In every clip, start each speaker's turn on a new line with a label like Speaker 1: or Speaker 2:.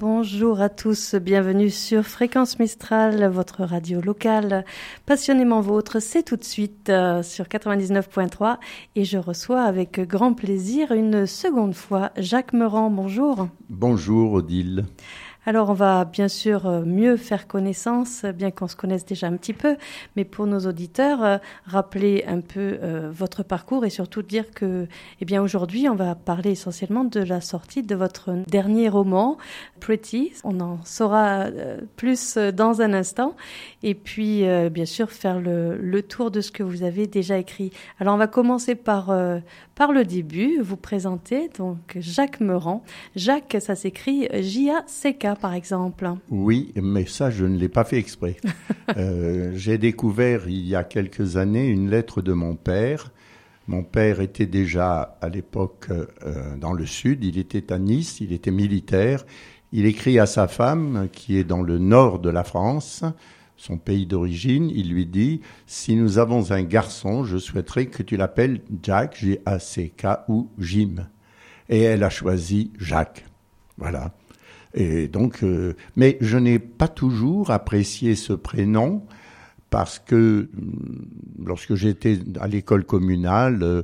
Speaker 1: Bonjour à tous, bienvenue sur Fréquence Mistral, votre radio locale passionnément vôtre. C'est tout de suite sur 99.3 et je reçois avec grand plaisir une seconde fois Jacques Meurant. Bonjour.
Speaker 2: Bonjour Odile.
Speaker 1: Alors on va bien sûr mieux faire connaissance, bien qu'on se connaisse déjà un petit peu, mais pour nos auditeurs, rappeler un peu votre parcours et surtout dire que, eh bien aujourd'hui, on va parler essentiellement de la sortie de votre dernier roman, Pretty. On en saura plus dans un instant, et puis bien sûr faire le tour de ce que vous avez déjà écrit. Alors on va commencer par le début, vous présenter donc Jacques Meurant. Jacques, ça s'écrit J-A-C-K par exemple.
Speaker 2: Oui, mais ça je ne l'ai pas fait exprès. J'ai découvert il y a quelques années une lettre de mon père. Mon père était déjà à l'époque dans le sud, il était à Nice, il était militaire. Il écrit à sa femme qui est dans le nord de la France, son pays d'origine, il lui dit « Si nous avons un garçon, je souhaiterais que tu l'appelles Jack, J-A-C-K ou Jim. » Et elle a choisi Jacques. Voilà. Et donc, mais je n'ai pas toujours apprécié ce prénom parce que lorsque j'étais à l'école communale,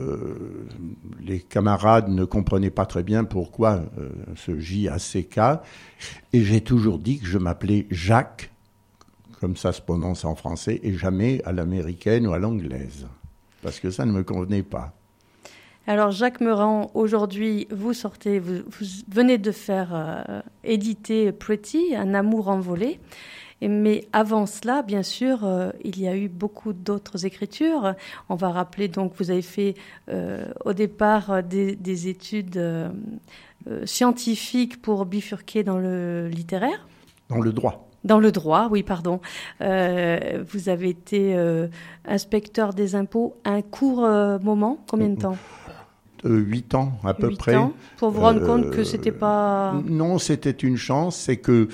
Speaker 2: les camarades ne comprenaient pas très bien pourquoi ce J-A-C-K. Et j'ai toujours dit que je m'appelais Jacques, comme ça se prononce en français, et jamais à l'américaine ou à l'anglaise, parce que ça ne me convenait pas.
Speaker 1: Alors Jacques Meurant, aujourd'hui, vous venez de faire éditer Pretty, Un amour envolé. Mais avant cela, bien sûr, il y a eu beaucoup d'autres écritures. On va rappeler, donc, vous avez fait au départ des études scientifiques pour bifurquer dans le littéraire.
Speaker 2: Dans le droit.
Speaker 1: Dans le droit, oui, pardon. Vous avez été inspecteur des impôts un court moment. Combien de temps ?
Speaker 2: 8 ans à peu
Speaker 1: 8
Speaker 2: près.
Speaker 1: Ans, pour vous rendre compte que c'était pas...
Speaker 2: Non, c'était une chance, c'est que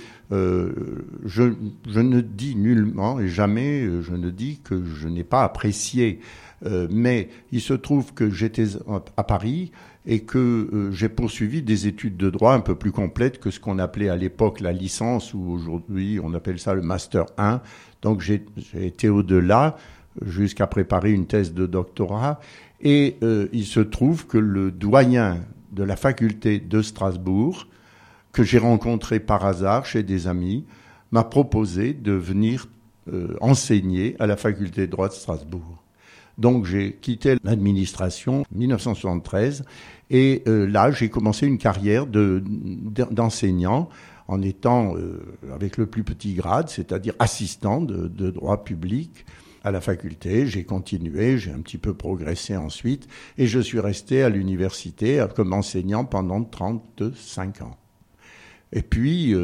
Speaker 2: je ne dis nullement et jamais je ne dis que je n'ai pas apprécié. Mais il se trouve que j'étais à Paris et que j'ai poursuivi des études de droit un peu plus complètes que ce qu'on appelait à l'époque la licence, ou aujourd'hui on appelle ça le Master 1. Donc j'ai été au-delà jusqu'à préparer une thèse de doctorat. Et il se trouve que le doyen de la faculté de Strasbourg, que j'ai rencontré par hasard chez des amis, m'a proposé de venir enseigner à la faculté de droit de Strasbourg. Donc j'ai quitté l'administration en 1973 et là j'ai commencé une carrière d'enseignant en étant avec le plus petit grade, c'est-à-dire assistant de droit public. À la faculté, j'ai continué, j'ai un petit peu progressé ensuite, et je suis resté à l'université comme enseignant pendant 35 ans. Et puis,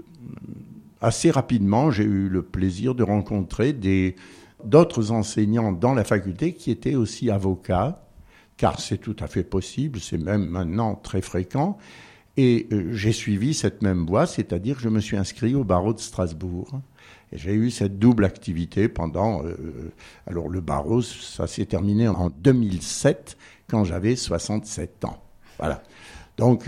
Speaker 2: assez rapidement, j'ai eu le plaisir de rencontrer d'autres enseignants dans la faculté qui étaient aussi avocats, car c'est tout à fait possible, c'est même maintenant très fréquent, et j'ai suivi cette même voie, c'est-à-dire que je me suis inscrit au barreau de Strasbourg. Et j'ai eu cette double activité pendant... alors le barreau, ça s'est terminé en 2007, quand j'avais 67 ans. Voilà. Donc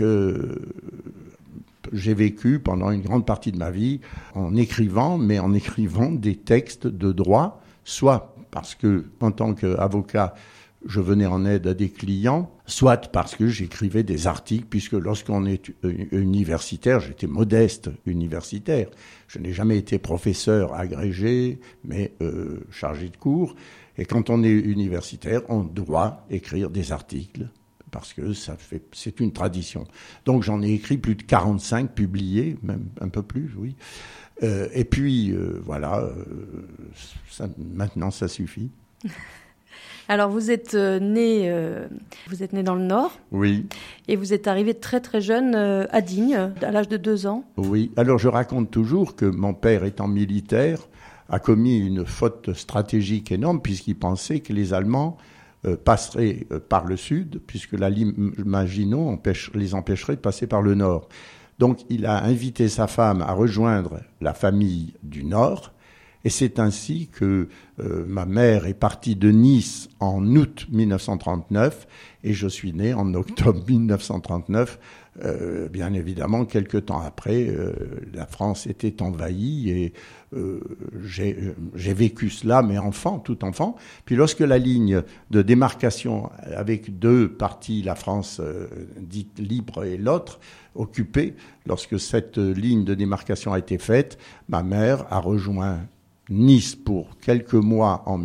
Speaker 2: j'ai vécu pendant une grande partie de ma vie en écrivant, mais en écrivant des textes de droit, soit parce que, en tant qu'avocat, je venais en aide à des clients, soit parce que j'écrivais des articles, puisque lorsqu'on est universitaire, j'étais modeste universitaire. Je n'ai jamais été professeur agrégé, mais chargé de cours. Et quand on est universitaire, on doit écrire des articles, parce que c'est une tradition. Donc j'en ai écrit plus de 45 publiés, même un peu plus, oui. Et puis, voilà, maintenant ça suffit.
Speaker 1: Alors, vous êtes né dans le Nord.
Speaker 2: Oui.
Speaker 1: Et vous êtes arrivé très très jeune à Digne, à l'âge de 2 ans.
Speaker 2: Oui. Alors, je raconte toujours que mon père, étant militaire, a commis une faute stratégique énorme puisqu'il pensait que les Allemands passeraient par le sud, puisque la ligne Maginot les empêcherait de passer par le Nord. Donc, il a invité sa femme à rejoindre la famille du Nord. Et c'est ainsi que ma mère est partie de Nice en août 1939 Et je suis né en octobre 1939. Bien évidemment, quelque temps après, la France était envahie et j'ai vécu cela, mais tout enfant. Puis lorsque la ligne de démarcation avec deux parties, la France dite libre et l'autre occupée, lorsque cette ligne de démarcation a été faite, ma mère a rejoint Nice pour quelques mois en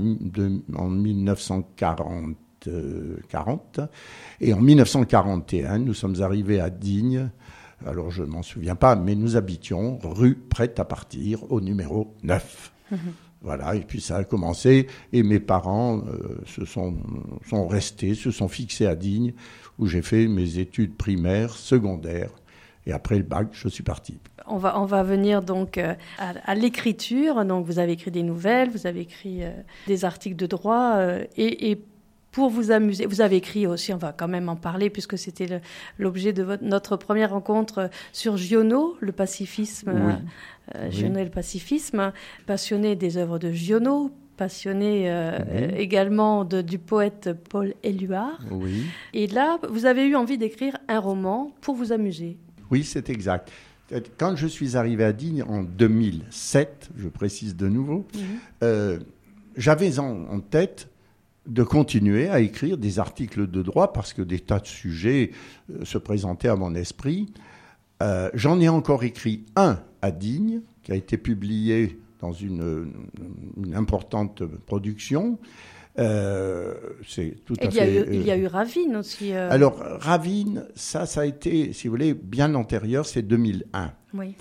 Speaker 2: 1940. Et en 1941, nous sommes arrivés à Digne. Alors, je ne m'en souviens pas, mais nous habitions rue Prête à partir, au numéro 9. Voilà, et puis ça a commencé, et mes parents sont restés, se sont fixés à Digne, où j'ai fait mes études primaires, secondaires, et après le bac, je suis parti.
Speaker 1: On va venir donc à l'écriture. Donc, vous avez écrit des nouvelles, vous avez écrit des articles de droit, et pour vous amuser, vous avez écrit aussi, on va quand même en parler puisque c'était l'objet de notre première rencontre sur Giono, le pacifisme, Giono et le pacifisme, passionné des œuvres de Giono, passionné également du poète Paul Éluard.
Speaker 2: Oui.
Speaker 1: Et là, vous avez eu envie d'écrire un roman pour vous amuser.
Speaker 2: Oui, c'est exact. Quand je suis arrivé à Digne en 2007, je précise de nouveau, j'avais en tête de continuer à écrire des articles de droit parce que des tas de sujets se présentaient à mon esprit. J'en ai encore écrit un à Digne, qui a été publié dans une importante production. C'est tout à fait.
Speaker 1: Il y a eu Ravine aussi.
Speaker 2: Alors, Ravine, ça a été, si vous voulez, bien antérieur, c'est 2001.
Speaker 1: Oui.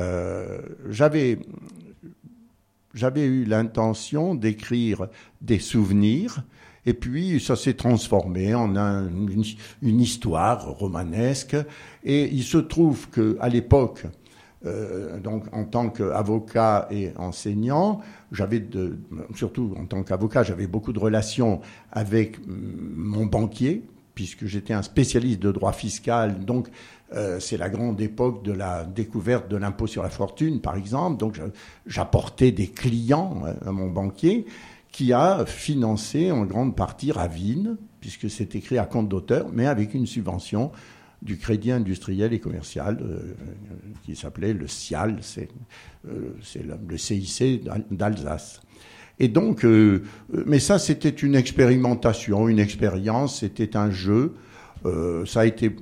Speaker 2: J'avais eu l'intention d'écrire des souvenirs, et puis ça s'est transformé en une histoire romanesque. Et il se trouve qu'à l'époque, donc en tant qu'avocat et enseignant, surtout en tant qu'avocat, j'avais beaucoup de relations avec mon banquier, puisque j'étais un spécialiste de droit fiscal. Donc, c'est la grande époque de la découverte de l'impôt sur la fortune, par exemple. Donc, j'apportais des clients à mon banquier qui a financé en grande partie Ravine, puisque c'est écrit à compte d'auteur, mais avec une subvention du Crédit industriel et commercial qui s'appelait le CIAL, c'est le CIC d'Alsace. Et donc, mais ça, c'était une expérimentation, une expérience, c'était un jeu. Ça a été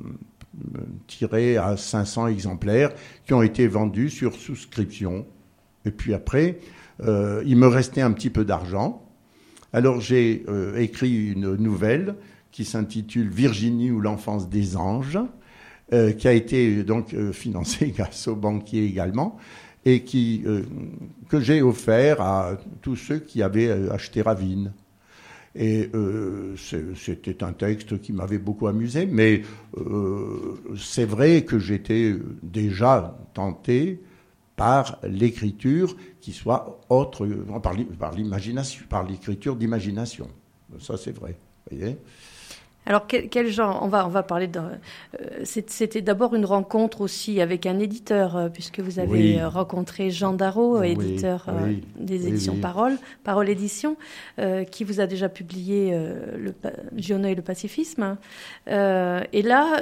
Speaker 2: tiré à 500 exemplaires qui ont été vendus sur souscription. Et puis après, il me restait un petit peu d'argent. Alors j'ai écrit une nouvelle qui s'intitule « Virginie ou l'enfance des anges », qui a été donc financée grâce aux banquiers également, et que j'ai offert à tous ceux qui avaient acheté Ravine. Et c'était un texte qui m'avait beaucoup amusé, mais c'est vrai que j'étais déjà tenté par l'écriture qui soit autre, par l'imagination, par l'écriture d'imagination. Ça, c'est vrai. Vous voyez ?
Speaker 1: Alors, quel genre ? On va parler de... C'était d'abord une rencontre aussi avec un éditeur, puisque vous avez rencontré Jean Darrow, éditeur des éditions Parole Édition, qui vous a déjà publié Giono et le pacifisme. Et là,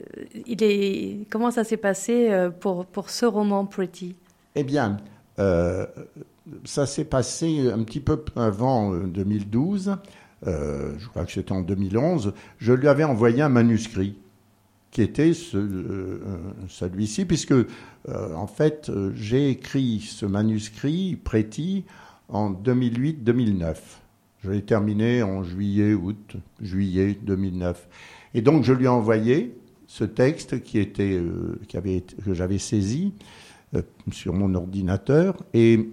Speaker 1: comment ça s'est passé pour ce roman Pretty ?
Speaker 2: Eh bien, ça s'est passé un petit peu avant 2012. Je crois que c'était en 2011, je lui avais envoyé un manuscrit qui était celui-ci, puisque en fait, j'ai écrit ce manuscrit, Pretty, en 2008-2009. Je l'ai terminé en juillet 2009. Et donc, je lui ai envoyé ce texte que j'avais saisi sur mon ordinateur, et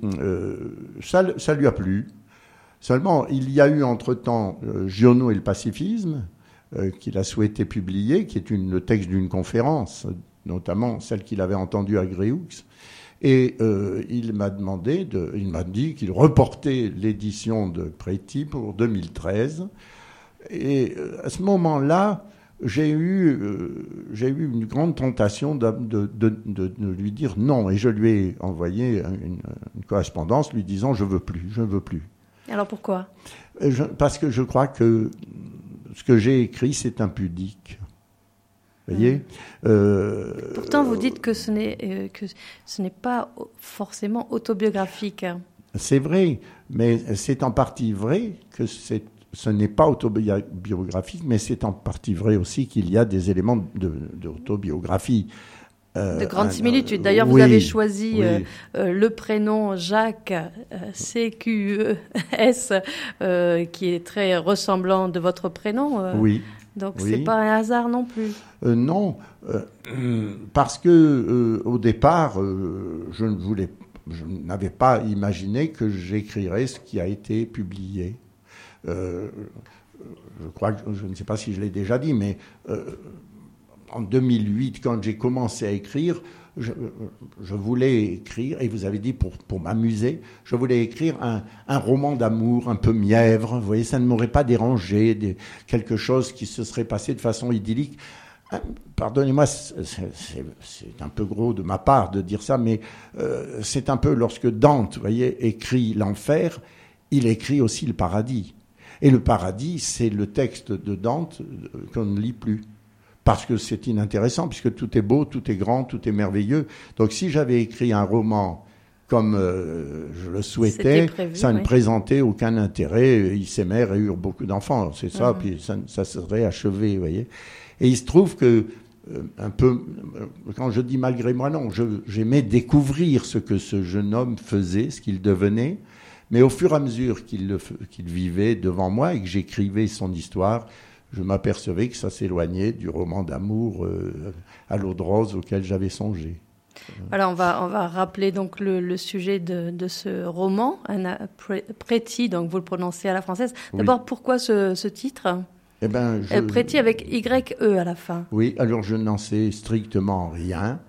Speaker 2: ça lui a plu. Seulement, il y a eu entre-temps Giono et le pacifisme, qu'il a souhaité publier, qui est le texte d'une conférence, notamment celle qu'il avait entendue à Gréoux. Et il m'a dit qu'il reportait l'édition de Pretty pour 2013. Et à ce moment-là, j'ai eu une grande tentation de lui dire non. Et je lui ai envoyé une correspondance lui disant « je veux plus ». Alors
Speaker 1: pourquoi ?
Speaker 2: Parce que je crois que ce que j'ai écrit, c'est impudique. Vous voyez
Speaker 1: Pourtant, vous dites que ce n'est pas forcément autobiographique.
Speaker 2: C'est vrai, mais c'est en partie vrai que ce n'est pas autobiographique, mais c'est en partie vrai aussi qu'il y a des éléments d'autobiographie.
Speaker 1: De grandes similitudes. D'ailleurs, vous avez choisi le prénom Jacques, C-Q-E-S, qui est très ressemblant de votre prénom.
Speaker 2: Oui.
Speaker 1: Donc, c'est pas un hasard non plus.
Speaker 2: Non, parce que au départ, je n'avais pas imaginé que j'écrirais ce qui a été publié. Je crois que, je ne sais pas si je l'ai déjà dit, mais en 2008, quand j'ai commencé à écrire, je voulais écrire, et vous avez dit pour m'amuser, je voulais écrire un roman d'amour un peu mièvre. Vous voyez, ça ne m'aurait pas dérangé, quelque chose qui se serait passé de façon idyllique. Pardonnez-moi, c'est un peu gros de ma part de dire ça, mais c'est un peu lorsque Dante, vous voyez, écrit l'enfer, il écrit aussi le paradis. Et le paradis, c'est le texte de Dante qu'on ne lit plus. Parce que c'est inintéressant, puisque tout est beau, tout est grand, tout est merveilleux. Donc si j'avais écrit un roman comme je le souhaitais, prévu, ça ne présentait aucun intérêt. Ils s'aimèrent et eurent beaucoup d'enfants, c'est ça, puis ça serait achevé, vous voyez. Et il se trouve que, un peu, quand je dis malgré moi, non, j'aimais découvrir ce que ce jeune homme faisait, ce qu'il devenait, mais au fur et à mesure qu'il vivait devant moi et que j'écrivais son histoire, je m'apercevais que ça s'éloignait du roman d'amour à l'eau de rose auquel j'avais songé.
Speaker 1: Alors on va rappeler donc le sujet de ce roman, Anna Pretty, donc vous le prononcez à la française. D'abord, pourquoi ce titre ?
Speaker 2: Eh ben,
Speaker 1: Pretty avec Y-E à la fin.
Speaker 2: Oui, alors je n'en sais strictement rien.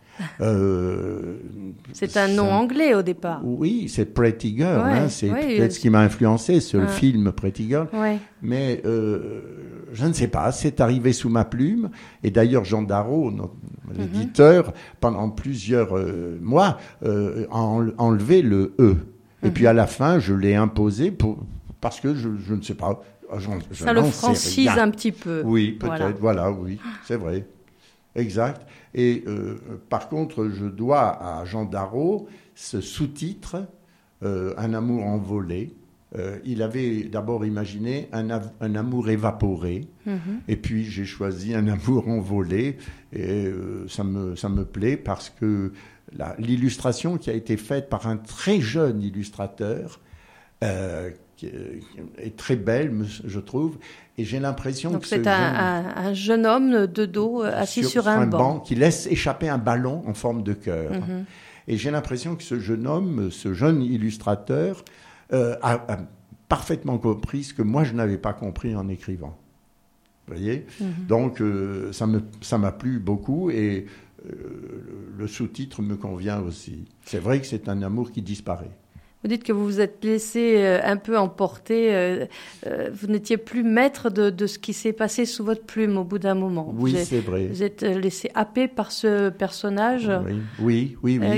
Speaker 1: C'est un nom anglais au départ.
Speaker 2: Oui, c'est Pretty Girl, c'est peut-être ce qui m'a influencé sur le film Pretty Girl. Mais je ne sais pas, c'est arrivé sous ma plume. Et d'ailleurs, Jean Darrow, l'éditeur, pendant plusieurs mois, a enlevé le E. Et puis à la fin, je l'ai imposé parce que je ne sais pas.
Speaker 1: Ça le francise un petit peu.
Speaker 2: Oui, peut-être, voilà, oui, c'est vrai. Exact. Et par contre, je dois à Jean Darrow ce sous-titre, Un amour envolé. Il avait d'abord imaginé un amour évaporé, et puis j'ai choisi un amour envolé, et ça me plaît parce que l'illustration qui a été faite par un très jeune illustrateur, qui est très belle, je trouve, et j'ai l'impression
Speaker 1: donc
Speaker 2: que
Speaker 1: c'est un jeune homme de dos assis sur un banc
Speaker 2: qui laisse échapper un ballon en forme de cœur. Et j'ai l'impression que ce jeune homme, ce jeune illustrateur, a parfaitement compris ce que moi je n'avais pas compris en écrivant. Vous voyez ? Donc ça m'a plu beaucoup, et le sous-titre me convient aussi. C'est vrai que c'est un amour qui disparaît.
Speaker 1: Vous dites que vous vous êtes laissé un peu emporter, vous n'étiez plus maître de ce qui s'est passé sous votre plume au bout d'un moment.
Speaker 2: Oui, c'est vrai.
Speaker 1: Vous êtes laissé happer par ce personnage
Speaker 2: oui.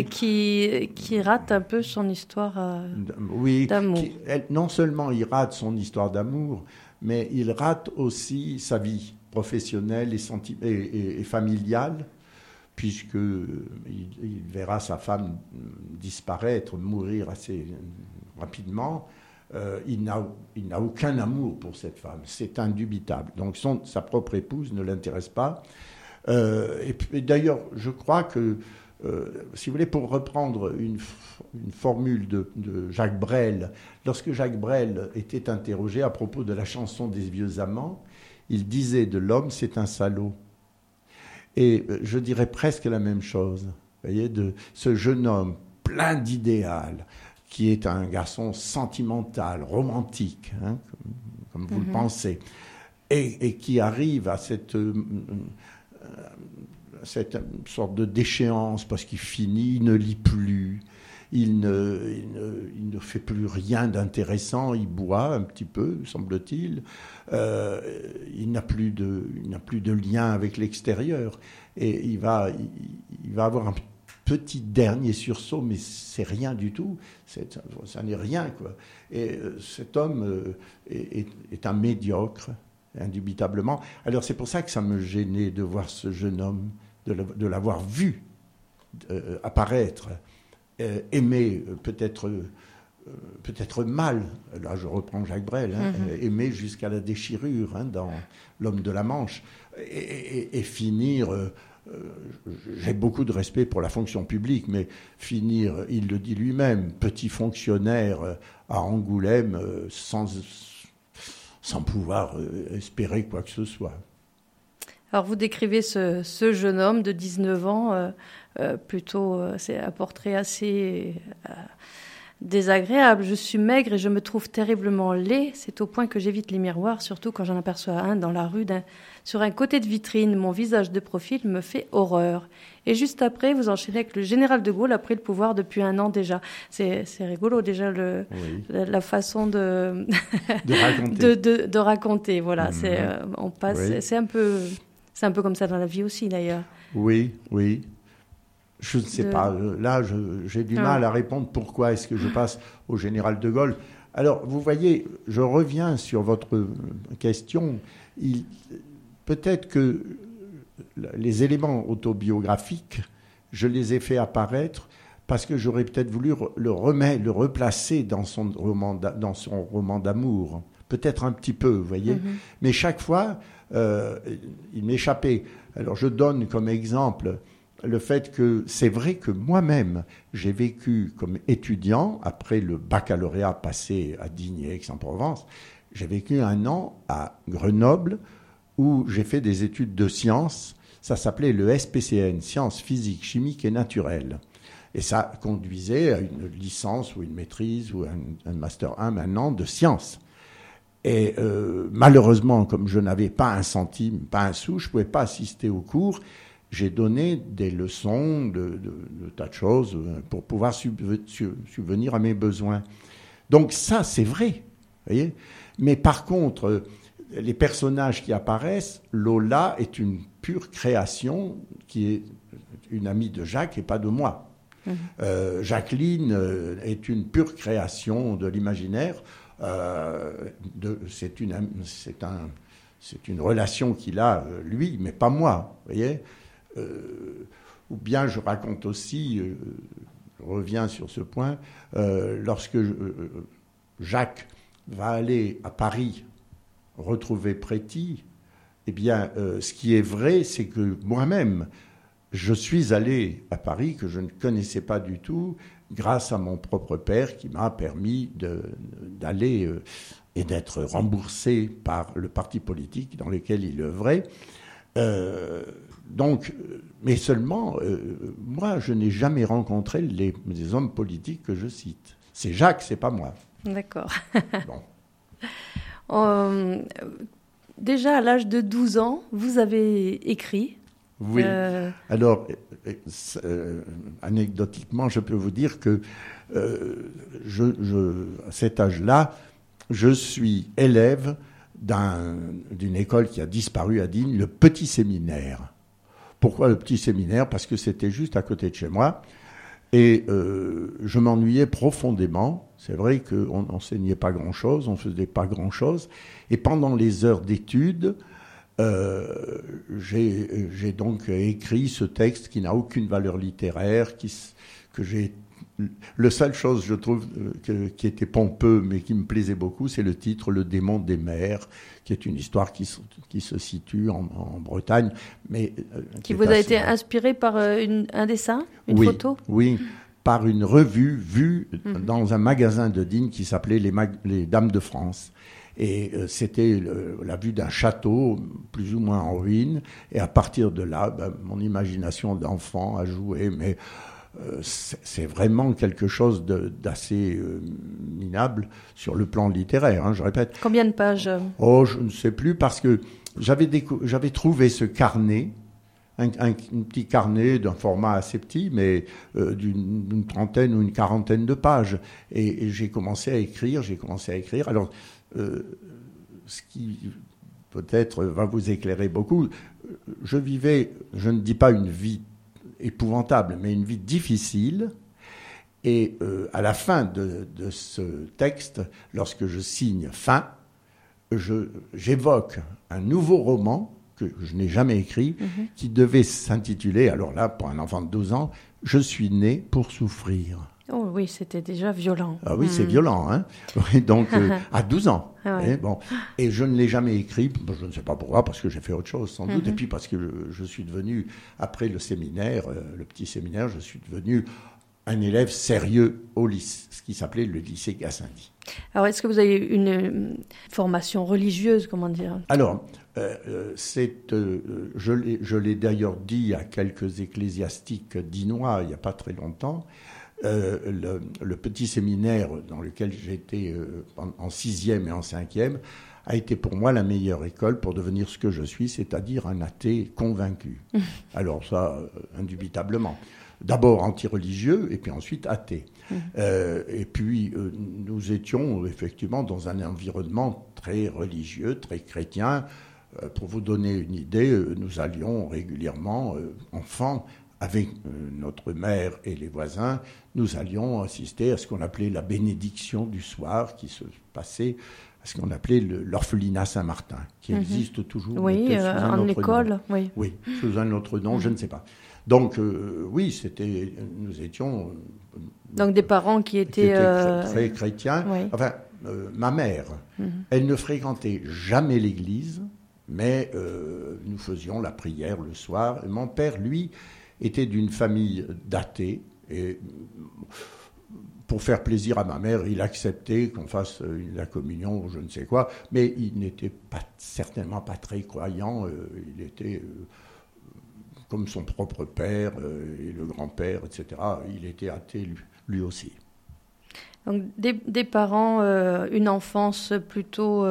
Speaker 1: Qui rate un peu son histoire d'amour.
Speaker 2: Non seulement il rate son histoire d'amour, mais il rate aussi sa vie professionnelle et familiale, puisqu'il verra sa femme disparaître, mourir assez rapidement. Il n'a aucun amour pour cette femme, c'est indubitable. Donc sa propre épouse ne l'intéresse pas. Et d'ailleurs, je crois que, si vous voulez, pour reprendre une formule de Jacques Brel, lorsque Jacques Brel était interrogé à propos de la chanson des vieux amants, il disait de l'homme, c'est un salaud. Et je dirais presque la même chose, vous voyez, de ce jeune homme plein d'idéal, qui est un garçon sentimental, romantique, comme vous le pensez, et qui arrive à cette sorte de déchéance, parce qu'il finit, il ne lit plus, il ne fait plus rien d'intéressant, il boit un petit peu, semble-t-il, il n'a plus de lien avec l'extérieur, et il va avoir un petit dernier sursaut, mais c'est rien du tout, ça n'est rien, quoi. Et cet homme est un médiocre, indubitablement. Alors c'est pour ça que ça me gênait de voir ce jeune homme, de l'avoir vu apparaître, aimer peut-être mal, là je reprends Jacques Brel, aimer jusqu'à la déchirure dans L'homme de la Manche, et finir... j'ai beaucoup de respect pour la fonction publique, mais finir, il le dit lui-même, petit fonctionnaire à Angoulême sans pouvoir espérer quoi que ce soit.
Speaker 1: Alors vous décrivez ce jeune homme de 19 ans, plutôt c'est un portrait assez désagréable. Je suis maigre et je me trouve terriblement laid. C'est au point que j'évite les miroirs, surtout quand j'en aperçois un dans la rue. Sur un côté de vitrine, mon visage de profil me fait horreur. Et juste après, vous enchaînez avec le général de Gaulle a pris le pouvoir depuis 1 an déjà. C'est rigolo déjà la façon de raconter. de raconter. Voilà, on passe. Oui. C'est un peu comme ça dans la vie aussi d'ailleurs.
Speaker 2: Oui. Je ne sais pas. Là, j'ai du mal à répondre pourquoi est-ce que je passe au général de Gaulle. Alors, vous voyez, je reviens sur votre question. Peut-être que les éléments autobiographiques, je les ai fait apparaître parce que j'aurais peut-être voulu le replacer dans son roman d'amour. Peut-être un petit peu, vous voyez. Mais chaque fois, il m'échappait. Alors, je donne comme exemple le fait que c'est vrai que moi-même, j'ai vécu comme étudiant, après le baccalauréat passé à Digne et Aix-en-Provence, j'ai vécu 1 an à Grenoble où j'ai fait des études de sciences. Ça s'appelait le SPCN, sciences physiques, chimiques et naturelles. Et ça conduisait à une licence ou une maîtrise ou un master 1 maintenant de sciences. Et malheureusement, comme je n'avais pas un centime, pas un sou, je ne pouvais pas assister aux cours. J'ai donné des leçons de tas de choses pour pouvoir subvenir à mes besoins. Donc ça, c'est vrai, voyez. Mais par contre, les personnages qui apparaissent, Lola est une pure création qui est une amie de Jacques et pas de moi. Jacqueline est une pure création de l'imaginaire. C'est une relation qu'il a, lui, mais pas moi, voyez. Ou bien je raconte aussi, je reviens sur ce point, lorsque Jacques va aller à Paris retrouver Préti, eh bien, ce qui est vrai, c'est que moi-même, je suis allé à Paris, que je ne connaissais pas du tout, grâce à mon propre père qui m'a permis d'aller et d'être remboursé par le parti politique dans lequel il œuvrait. Donc, mais seulement, moi, je n'ai jamais rencontré les hommes politiques que je cite. C'est Jacques, c'est pas moi.
Speaker 1: D'accord. Bon. Déjà, à l'âge de 12 ans, vous avez écrit.
Speaker 2: Oui. Alors, anecdotiquement, je peux vous dire que à cet âge-là, je suis élève d'une école qui a disparu à Digne, le Petit Séminaire. Pourquoi le Petit Séminaire ? Parce que c'était juste à côté de chez moi. Et je m'ennuyais profondément. C'est vrai qu'on n'enseignait pas grand-chose, on ne faisait pas grand-chose. Et pendant les heures d'études, j'ai donc écrit ce texte qui n'a aucune valeur littéraire, que j'ai... La seule chose, je trouve, qui était pompeux, mais qui me plaisait beaucoup, c'est le titre « Le démon des mers », qui est une histoire qui se situe en Bretagne. Mais,
Speaker 1: qui vous a été inspiré par un dessin, une photo ?
Speaker 2: Oui, par une revue vue dans un magasin de Digne qui s'appelait les Dames de France. Et c'était la vue d'un château, plus ou moins en ruine. Et à partir de là, mon imagination d'enfant a joué, mais... c'est vraiment quelque chose d'assez minable sur le plan littéraire, je répète.
Speaker 1: Combien de pages ?
Speaker 2: Oh, je ne sais plus, parce que j'avais trouvé ce carnet, un petit carnet d'un format assez petit, mais d'une trentaine ou une quarantaine de pages. Et j'ai commencé à écrire. Alors, ce qui peut-être va vous éclairer beaucoup, je ne dis pas une vie épouvantable, mais une vie difficile. Et à la fin de ce texte, lorsque je signe fin, j'évoque un nouveau roman que je n'ai jamais écrit, qui devait s'intituler, alors là, pour un enfant de 12 ans, « Je suis né pour souffrir ».
Speaker 1: Oh oui, c'était déjà violent.
Speaker 2: Ah oui, c'est violent, hein. Donc, à 12 ans.
Speaker 1: Ouais.
Speaker 2: Et je ne l'ai jamais écrit, je ne sais pas pourquoi, parce que j'ai fait autre chose, sans doute, et puis parce que je suis devenu, après le séminaire, le petit séminaire, je suis devenu un élève sérieux au lycée, ce qui s'appelait le lycée Gassendi.
Speaker 1: Alors, est-ce que vous avez une formation religieuse, comment dire ?
Speaker 2: Alors, je l'ai d'ailleurs dit à quelques ecclésiastiques dinois il n'y a pas très longtemps. Le petit séminaire dans lequel j'étais en 6e et en 5e a été pour moi la meilleure école pour devenir ce que je suis, c'est-à-dire un athée convaincu. Alors ça, indubitablement. D'abord anti-religieux et puis ensuite athée. Et puis nous étions effectivement dans un environnement très religieux, très chrétien. Pour vous donner une idée, nous allions régulièrement, enfants, avec notre mère et les voisins, nous allions assister à ce qu'on appelait la bénédiction du soir, qui se passait à ce qu'on appelait l'orphelinat Saint-Martin, qui existe toujours.
Speaker 1: Oui, en école, oui.
Speaker 2: Oui, sous un autre nom, je ne sais pas. Donc, oui, nous étions...
Speaker 1: Donc, des parents qui étaient
Speaker 2: très chrétiens. Oui. Enfin, ma mère, elle ne fréquentait jamais l'église, mais nous faisions la prière le soir. Et mon père, lui, était d'une famille d'athées. Et pour faire plaisir à ma mère, il acceptait qu'on fasse la communion ou je ne sais quoi. Mais il n'était certainement pas très croyant. Il était... comme son propre père et le grand-père, etc. Il était athée lui aussi.
Speaker 1: Donc des parents, une enfance plutôt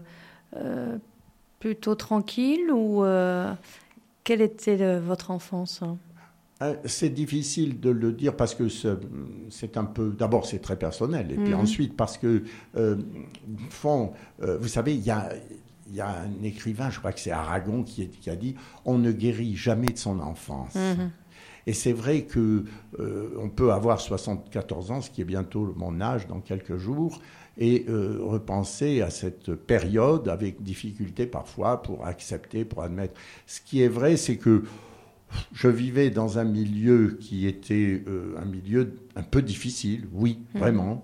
Speaker 1: tranquille ou quelle était votre enfance ?
Speaker 2: C'est difficile de le dire parce que c'est un peu... D'abord, c'est très personnel. Et puis ensuite, parce que, au fond, vous savez, il y a un écrivain, je crois que c'est Aragon, qui a dit « On ne guérit jamais de son enfance ». Et c'est vrai que on peut avoir 74 ans, ce qui est bientôt mon âge dans quelques jours, et repenser à cette période avec difficulté parfois pour accepter, pour admettre. Ce qui est vrai, c'est que je vivais dans un milieu qui était un milieu un peu difficile, oui, vraiment.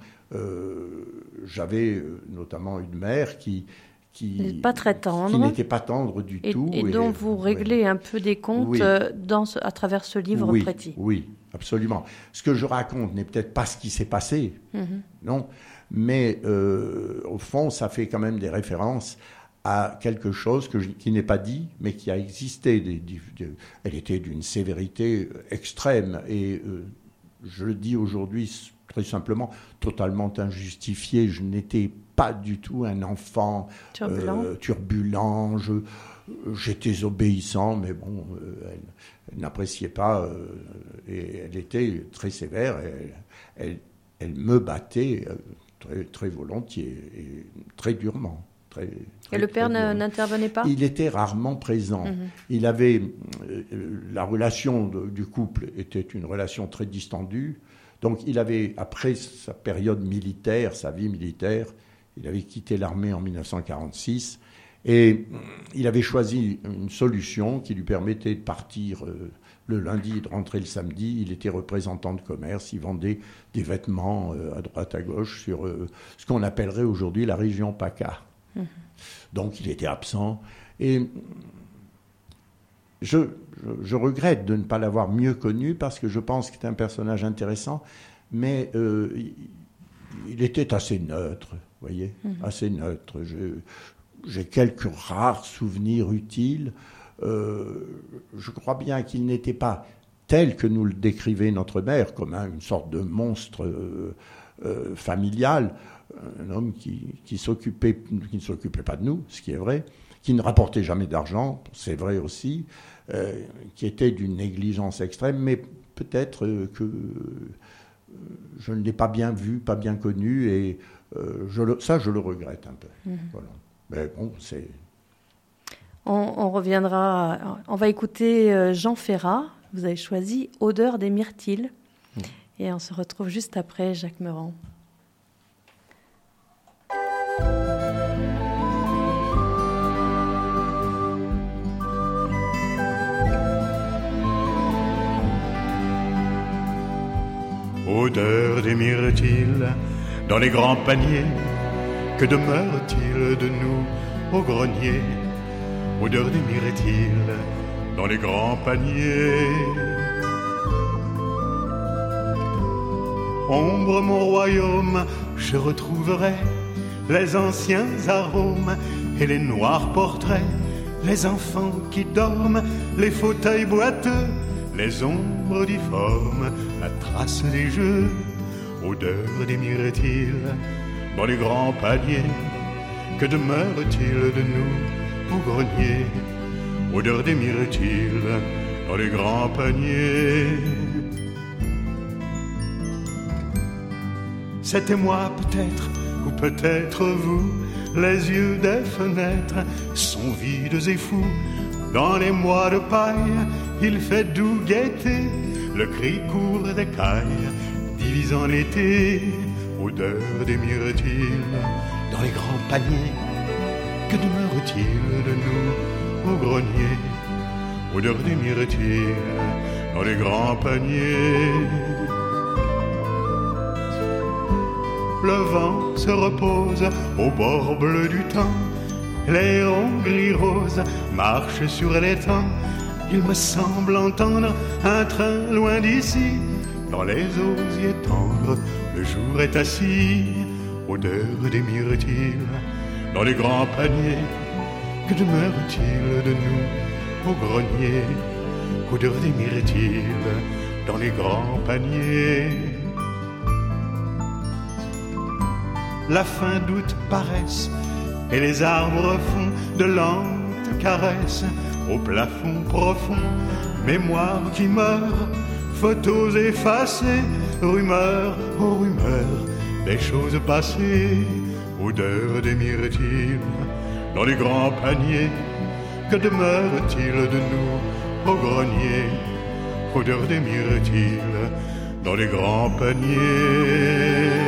Speaker 2: J'avais notamment une mère qui
Speaker 1: pas très tendre.
Speaker 2: Qui n'était pas tendre du tout.
Speaker 1: Et dont vous réglez un peu des comptes à travers ce livre précis.
Speaker 2: Oui, absolument. Ce que je raconte n'est peut-être pas ce qui s'est passé, non, mais au fond, ça fait quand même des références à quelque chose qui n'est pas dit, mais qui a existé. Elle était d'une sévérité extrême, et je le dis aujourd'hui très simplement, totalement injustifié. Je n'étais pas du tout un enfant turbulent. J'étais obéissant, mais bon, elle n'appréciait pas, et elle était très sévère. Elle me battait très, très volontiers et très durement.
Speaker 1: Et le père n'intervenait pas ?
Speaker 2: Il était rarement présent. Il avait... la relation du couple était une relation très distendue. Donc il avait, après sa période militaire, sa vie militaire, il avait quitté l'armée en 1946 et il avait choisi une solution qui lui permettait de partir le lundi et de rentrer le samedi. Il était représentant de commerce, il vendait des vêtements à droite à gauche sur ce qu'on appellerait aujourd'hui la région PACA. Donc il était absent et je regrette de ne pas l'avoir mieux connu parce que je pense qu'il est un personnage intéressant, mais il était assez neutre, vous voyez, assez neutre. J'ai quelques rares souvenirs utiles. Je crois bien qu'il n'était pas tel que nous le décrivait notre mère, comme une sorte de monstre familial, un homme qui ne s'occupait pas de nous, ce qui est vrai, qui ne rapportait jamais d'argent, c'est vrai aussi, qui était d'une négligence extrême, mais peut-être que je ne l'ai pas bien vu, pas bien connu, et je le regrette un peu. Voilà. Mais bon, c'est...
Speaker 1: On reviendra, on va écouter Jean Ferrat. Vous avez choisi « Odeur des myrtilles ». Et on se retrouve juste après, Jacques Meurant.
Speaker 3: odeur des myrtilles dans les grands paniers. Que demeure-t-il de nous au grenier? Odeur des myrtilles dans les grands paniers. Ombre mon royaume, je retrouverai les anciens arômes et les noirs portraits, les enfants qui dorment, les fauteuils boiteux, les ombres difformes, la trace des jeux, odeur des myrtilles dans les grands paniers. Que demeure-t-il de nous au grenier? Odeur des myrtilles dans les grands paniers. C'était moi peut-être, ou peut-être vous. Les yeux des fenêtres sont vides et fous. Dans les mois de paille, il fait doux gaieté. Le cri court des cailles, divisant l'été. Odeur des myrtilles dans les grands paniers. Que demeure-t-il de nous au grenier? Odeur des myrtilles dans les grands paniers. Le vent se repose au bord bleu du temps. Les hérons gris-roses marchent sur l'étang. Il me semble entendre un train loin d'ici. Dans les osiers tendres, le jour est assis. Odeur des myrtilles dans les grands paniers. Que demeure-t-il de nous au grenier? Odeur des myrtilles dans les grands paniers. La fin d'août paraisse et les arbres font de lentes caresses au plafond profond. Mémoire qui meurt, photos effacées, rumeurs, oh rumeurs, des choses passées. Odeur des myrtilles dans les grands paniers. Que demeure-t-il de nous au grenier? Odeur des myrtilles dans les grands paniers.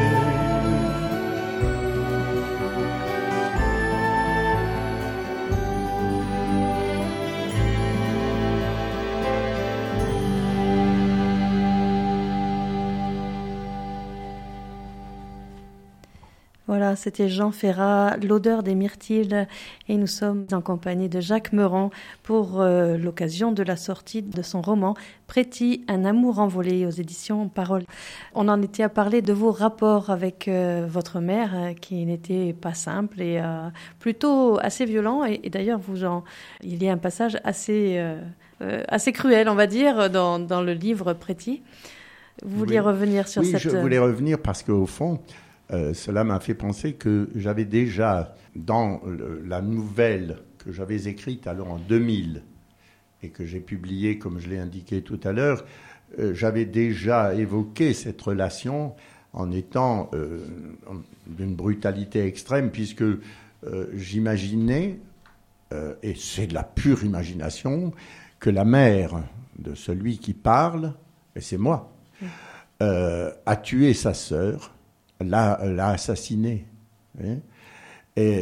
Speaker 1: Voilà, c'était Jean Ferrat, L'odeur des myrtilles, et nous sommes en compagnie de Jacques Meurant pour l'occasion de la sortie de son roman Préti, un amour envolé aux éditions Parole. On en était à parler de vos rapports avec votre mère qui n'était pas simple et plutôt assez violent, et d'ailleurs il y a un passage assez cruel, on va dire, dans le livre Préti. Vous vouliez revenir sur cette...
Speaker 2: Oui, je voulais revenir parce qu'au fond... cela m'a fait penser que j'avais déjà, dans la nouvelle que j'avais écrite alors en 2000 et que j'ai publiée, comme je l'ai indiqué tout à l'heure, j'avais déjà évoqué cette relation en étant d'une brutalité extrême, puisque j'imaginais, et c'est de la pure imagination, que la mère de celui qui parle, et c'est moi, a tué sa sœur, l'a assassiné, hein, et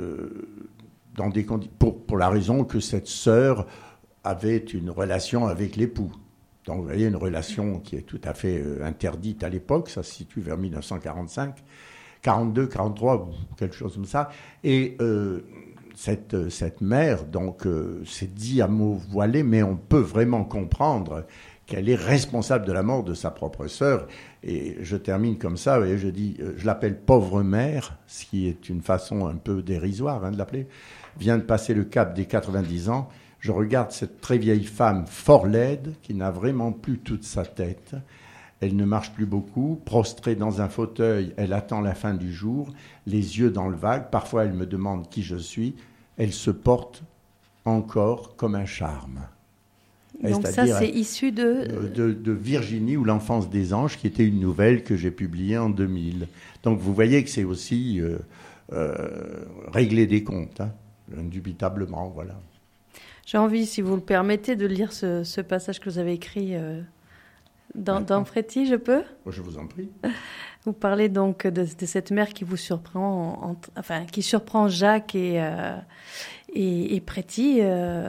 Speaker 2: dans des pour la raison que cette sœur avait une relation avec l'époux. Donc vous voyez, une relation qui est tout à fait interdite à l'époque, ça se situe vers 1945, 42, 43, ou quelque chose comme ça. Et cette mère, donc, c'est dit à mots voilés, mais on peut vraiment comprendre qu'elle est responsable de la mort de sa propre sœur. Et je termine comme ça, vous voyez, je dis, je l'appelle pauvre mère, ce qui est une façon un peu dérisoire de l'appeler, vient de passer le cap des 90 ans. Je regarde cette très vieille femme fort laide, qui n'a vraiment plus toute sa tête. Elle ne marche plus beaucoup, prostrée dans un fauteuil, elle attend la fin du jour, les yeux dans le vague. Parfois, elle me demande qui je suis. Elle se porte encore comme un charme.
Speaker 1: Donc ça, c'est issu
Speaker 2: de Virginie ou l'enfance des anges, qui était une nouvelle que j'ai publiée en 2000. Donc vous voyez que c'est aussi régler des comptes, hein, indubitablement, voilà.
Speaker 1: J'ai envie, si vous le permettez, de lire ce passage que vous avez écrit dans Préti, je peux ?
Speaker 2: Je vous en prie.
Speaker 1: Vous parlez donc de cette mère qui vous surprend, qui surprend Jacques Et Préti,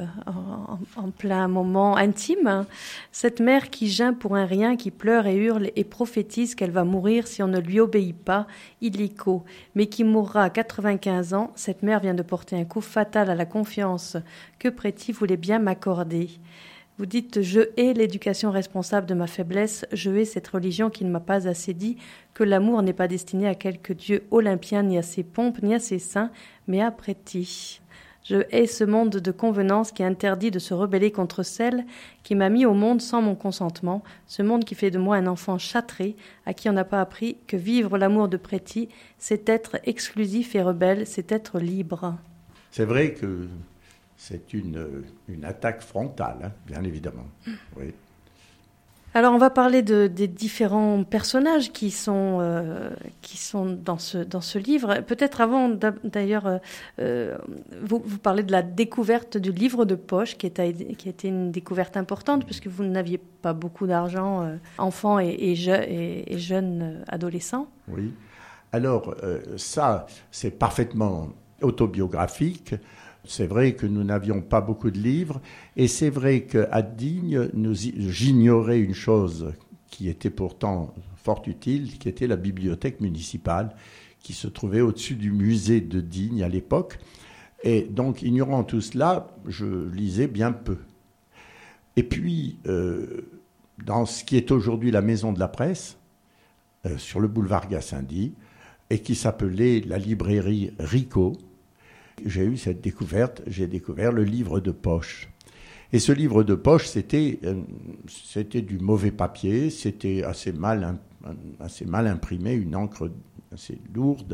Speaker 1: en plein moment intime, cette mère qui geint pour un rien, qui pleure et hurle et prophétise qu'elle va mourir si on ne lui obéit pas, illico, mais qui mourra à 95 ans, cette mère vient de porter un coup fatal à la confiance que Préti voulait bien m'accorder. Vous dites « Je hais l'éducation responsable de ma faiblesse, je hais cette religion qui ne m'a pas assez dit que l'amour n'est pas destiné à quelque dieu olympien, ni à ses pompes, ni à ses saints, mais à Préti. Je hais ce monde de convenance qui interdit de se rebeller contre celle qui m'a mis au monde sans mon consentement, ce monde qui fait de moi un enfant châtré, à qui on n'a pas appris que vivre l'amour de Préti, c'est être exclusif et rebelle, c'est être libre. »
Speaker 2: C'est vrai que c'est une attaque frontale, hein, bien évidemment. Oui.
Speaker 1: Alors, on va parler des différents personnages qui sont dans ce livre. Peut-être avant, d'ailleurs, vous parlez de la découverte du livre de poche, qui a été une découverte importante, puisque vous n'aviez pas beaucoup d'argent, enfants et jeunes adolescents.
Speaker 2: Oui. Alors, ça, c'est parfaitement autobiographique. C'est vrai que nous n'avions pas beaucoup de livres, et c'est vrai qu'à Digne, j'ignorais une chose qui était pourtant fort utile, qui était la bibliothèque municipale, qui se trouvait au-dessus du musée de Digne à l'époque. Et donc, ignorant tout cela, je lisais bien peu. Et puis, dans ce qui est aujourd'hui la Maison de la Presse, sur le boulevard Gassendi, et qui s'appelait la librairie Rico, j'ai eu cette découverte, j'ai découvert le livre de poche. Et ce livre de poche, c'était du mauvais papier, c'était assez mal imprimé, une encre assez lourde,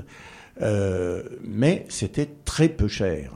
Speaker 2: mais c'était très peu cher.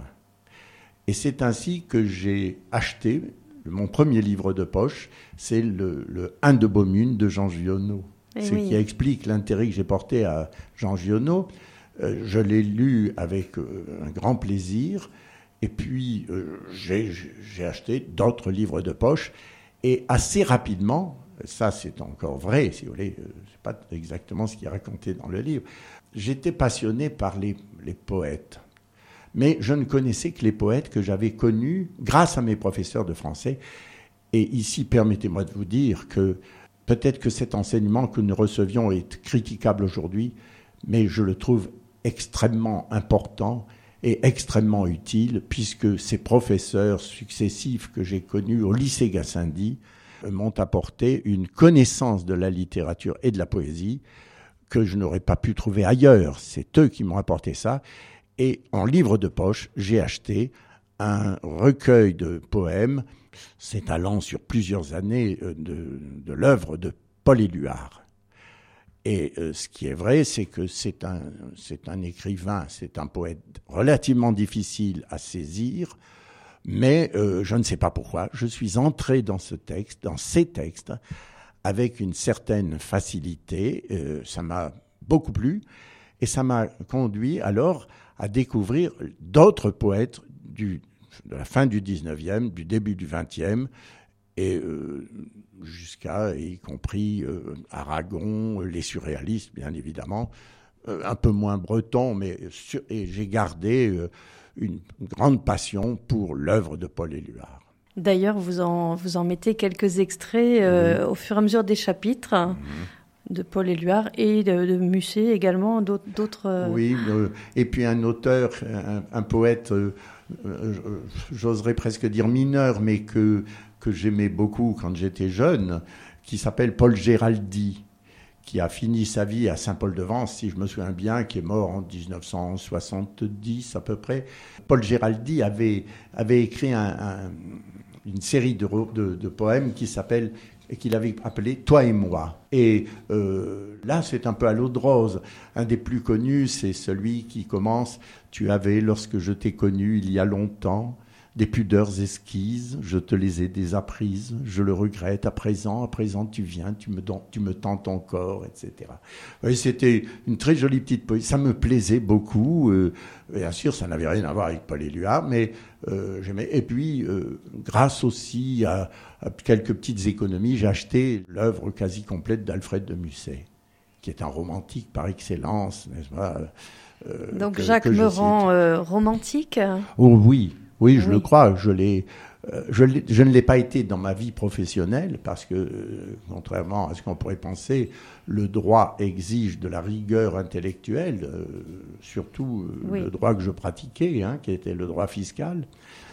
Speaker 2: Et c'est ainsi que j'ai acheté mon premier livre de poche, c'est le 1 de Beaumune de Jean Giono. Ce qui explique l'intérêt que j'ai porté à Jean Giono. Je l'ai lu avec un grand plaisir, et puis j'ai acheté d'autres livres de poche, et assez rapidement, ça c'est encore vrai, si vous voulez, c'est pas exactement ce qui est raconté dans le livre, j'étais passionné par les poètes. Mais je ne connaissais que les poètes que j'avais connus grâce à mes professeurs de français. Et ici, permettez-moi de vous dire que peut-être que cet enseignement que nous recevions est critiquable aujourd'hui, mais je le trouve extrêmement important et extrêmement utile, puisque ces professeurs successifs que j'ai connus au lycée Gassendi m'ont apporté une connaissance de la littérature et de la poésie que je n'aurais pas pu trouver ailleurs. C'est eux qui m'ont apporté ça. Et en livre de poche, j'ai acheté un recueil de poèmes s'étalant sur plusieurs années de l'œuvre de Paul Éluard. Et ce qui est vrai, c'est que c'est un écrivain, c'est un poète relativement difficile à saisir, mais je ne sais pas pourquoi, je suis entré dans ces textes, avec une certaine facilité, ça m'a beaucoup plu, et ça m'a conduit alors à découvrir d'autres poètes de la fin du 19e, du début du 20e, et jusqu'à, y compris Aragon, les surréalistes, bien évidemment, un peu moins breton, et j'ai gardé une grande passion pour l'œuvre de Paul Éluard.
Speaker 1: D'ailleurs, vous en mettez quelques extraits au fur et à mesure des chapitres de Paul Éluard et de Musset également, d'autres...
Speaker 2: Oui, et puis un auteur, un poète, j'oserais presque dire mineur, mais que j'aimais beaucoup quand j'étais jeune, qui s'appelle Paul Géraldi, qui a fini sa vie à Saint-Paul-de-Vence, si je me souviens bien, qui est mort en 1970 à peu près. Paul Géraldi avait écrit une série de poèmes qu'il avait appelé « Toi et moi ». Et là, c'est un peu à l'eau de rose. Un des plus connus, c'est celui qui commence « Tu avais, lorsque je t'ai connu il y a longtemps, des pudeurs esquises, je te les ai désapprises, je le regrette, à présent tu viens, tu me tentes encore, etc. » Et c'était une très jolie petite poésie, ça me plaisait beaucoup, bien sûr ça n'avait rien à voir avec Paul Éluard, mais j'aimais. Et puis, grâce aussi à quelques petites économies, j'ai acheté l'œuvre quasi complète d'Alfred de Musset, qui est un romantique par excellence, n'est-ce pas ?
Speaker 1: Donc Jacques Meurant, romantique.
Speaker 2: Oh oui, je le crois. Je ne l'ai pas été dans ma vie professionnelle parce que, contrairement à ce qu'on pourrait penser, le droit exige de la rigueur intellectuelle, surtout le droit que je pratiquais, qui était le droit fiscal.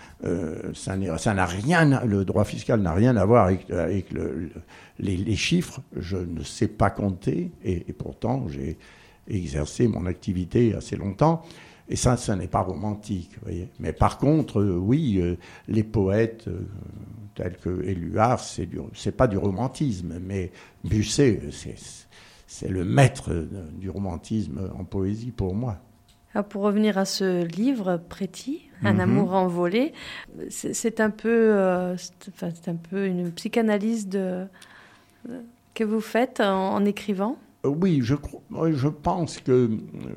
Speaker 2: Le droit fiscal n'a rien à voir avec les chiffres. Je ne sais pas compter et pourtant j'ai exercé mon activité assez longtemps. Et ça n'est pas romantique, vous voyez. Mais par contre, les poètes tels que Éluard, c'est pas du romantisme, mais Musset, c'est le maître du romantisme en poésie pour moi.
Speaker 1: Alors pour revenir à ce livre, Préti, Un amour envolé, c'est un peu une psychanalyse que vous faites en écrivant.
Speaker 2: Oui, je pense que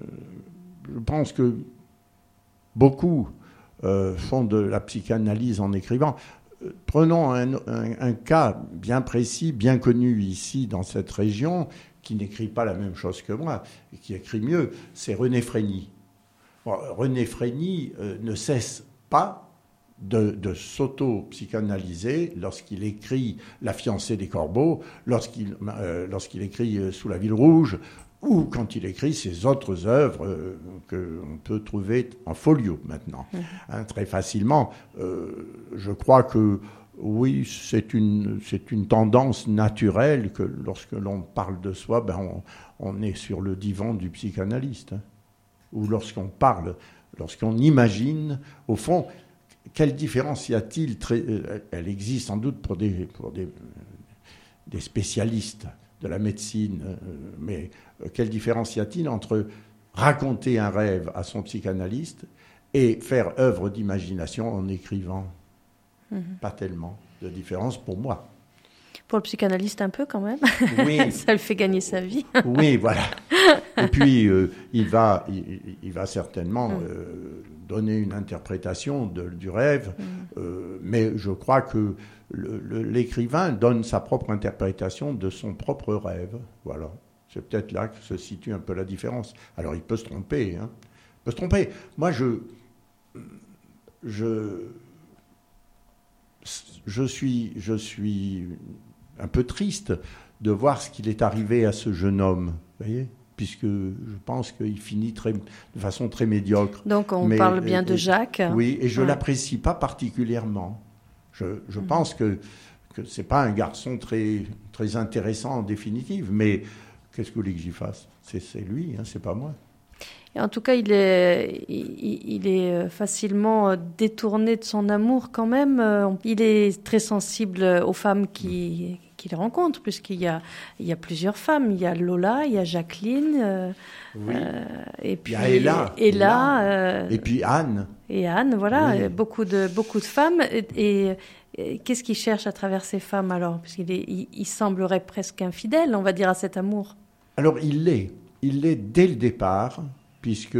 Speaker 2: beaucoup font de la psychanalyse en écrivant. Prenons un cas bien précis, bien connu ici dans cette région, qui n'écrit pas la même chose que moi, et qui écrit mieux, c'est René Frény. Bon, René Frény ne cesse pas de s'auto-psychanalyser lorsqu'il écrit La fiancée des corbeaux, lorsqu'il écrit Sous la ville rouge, ou quand il écrit ses autres œuvres qu'on peut trouver en folio maintenant, très facilement. Je crois que oui, c'est une tendance naturelle que lorsque l'on parle de soi, on est sur le divan du psychanalyste. Ou lorsqu'on imagine, au fond, quelle différence y a-t-il elle existe sans doute pour des spécialistes de la médecine, mais quelle différence y a-t-il entre raconter un rêve à son psychanalyste et faire œuvre d'imagination en écrivant? Pas tellement de différence pour moi.
Speaker 1: Pour le psychanalyste, un peu quand même.
Speaker 2: Oui.
Speaker 1: Ça le fait gagner sa vie.
Speaker 2: Oui, voilà. Et puis, il va certainement donner une interprétation du rêve, mais je crois que l'écrivain donne sa propre interprétation de son propre rêve. Voilà. C'est peut-être là que se situe un peu la différence. Alors, il peut se tromper. Il peut se tromper. Moi, je suis un peu triste de voir ce qu'il est arrivé à ce jeune homme, vous voyez, puisque je pense qu'il finit de façon très médiocre.
Speaker 1: Donc on parle bien de Jacques.
Speaker 2: Oui, et je ne l'apprécie pas particulièrement. Je pense que ce n'est pas un garçon très, très intéressant en définitive, mais qu'est-ce que vous voulez que j'y fasse ? C'est lui, c'est pas moi.
Speaker 1: Et en tout cas, il est facilement détourné de son amour quand même. Il est très sensible aux femmes qu'il rencontre, puisqu'il y a plusieurs femmes. Il y a Lola, il y a Jacqueline, et puis
Speaker 2: il y a Ella, et puis Anne.
Speaker 1: Et Anne, voilà, beaucoup de femmes. Et qu'est-ce qu'il cherche à travers ces femmes alors ? Puisqu'il semblerait presque infidèle, on va dire, à cet amour.
Speaker 2: Alors il l'est dès le départ, puisque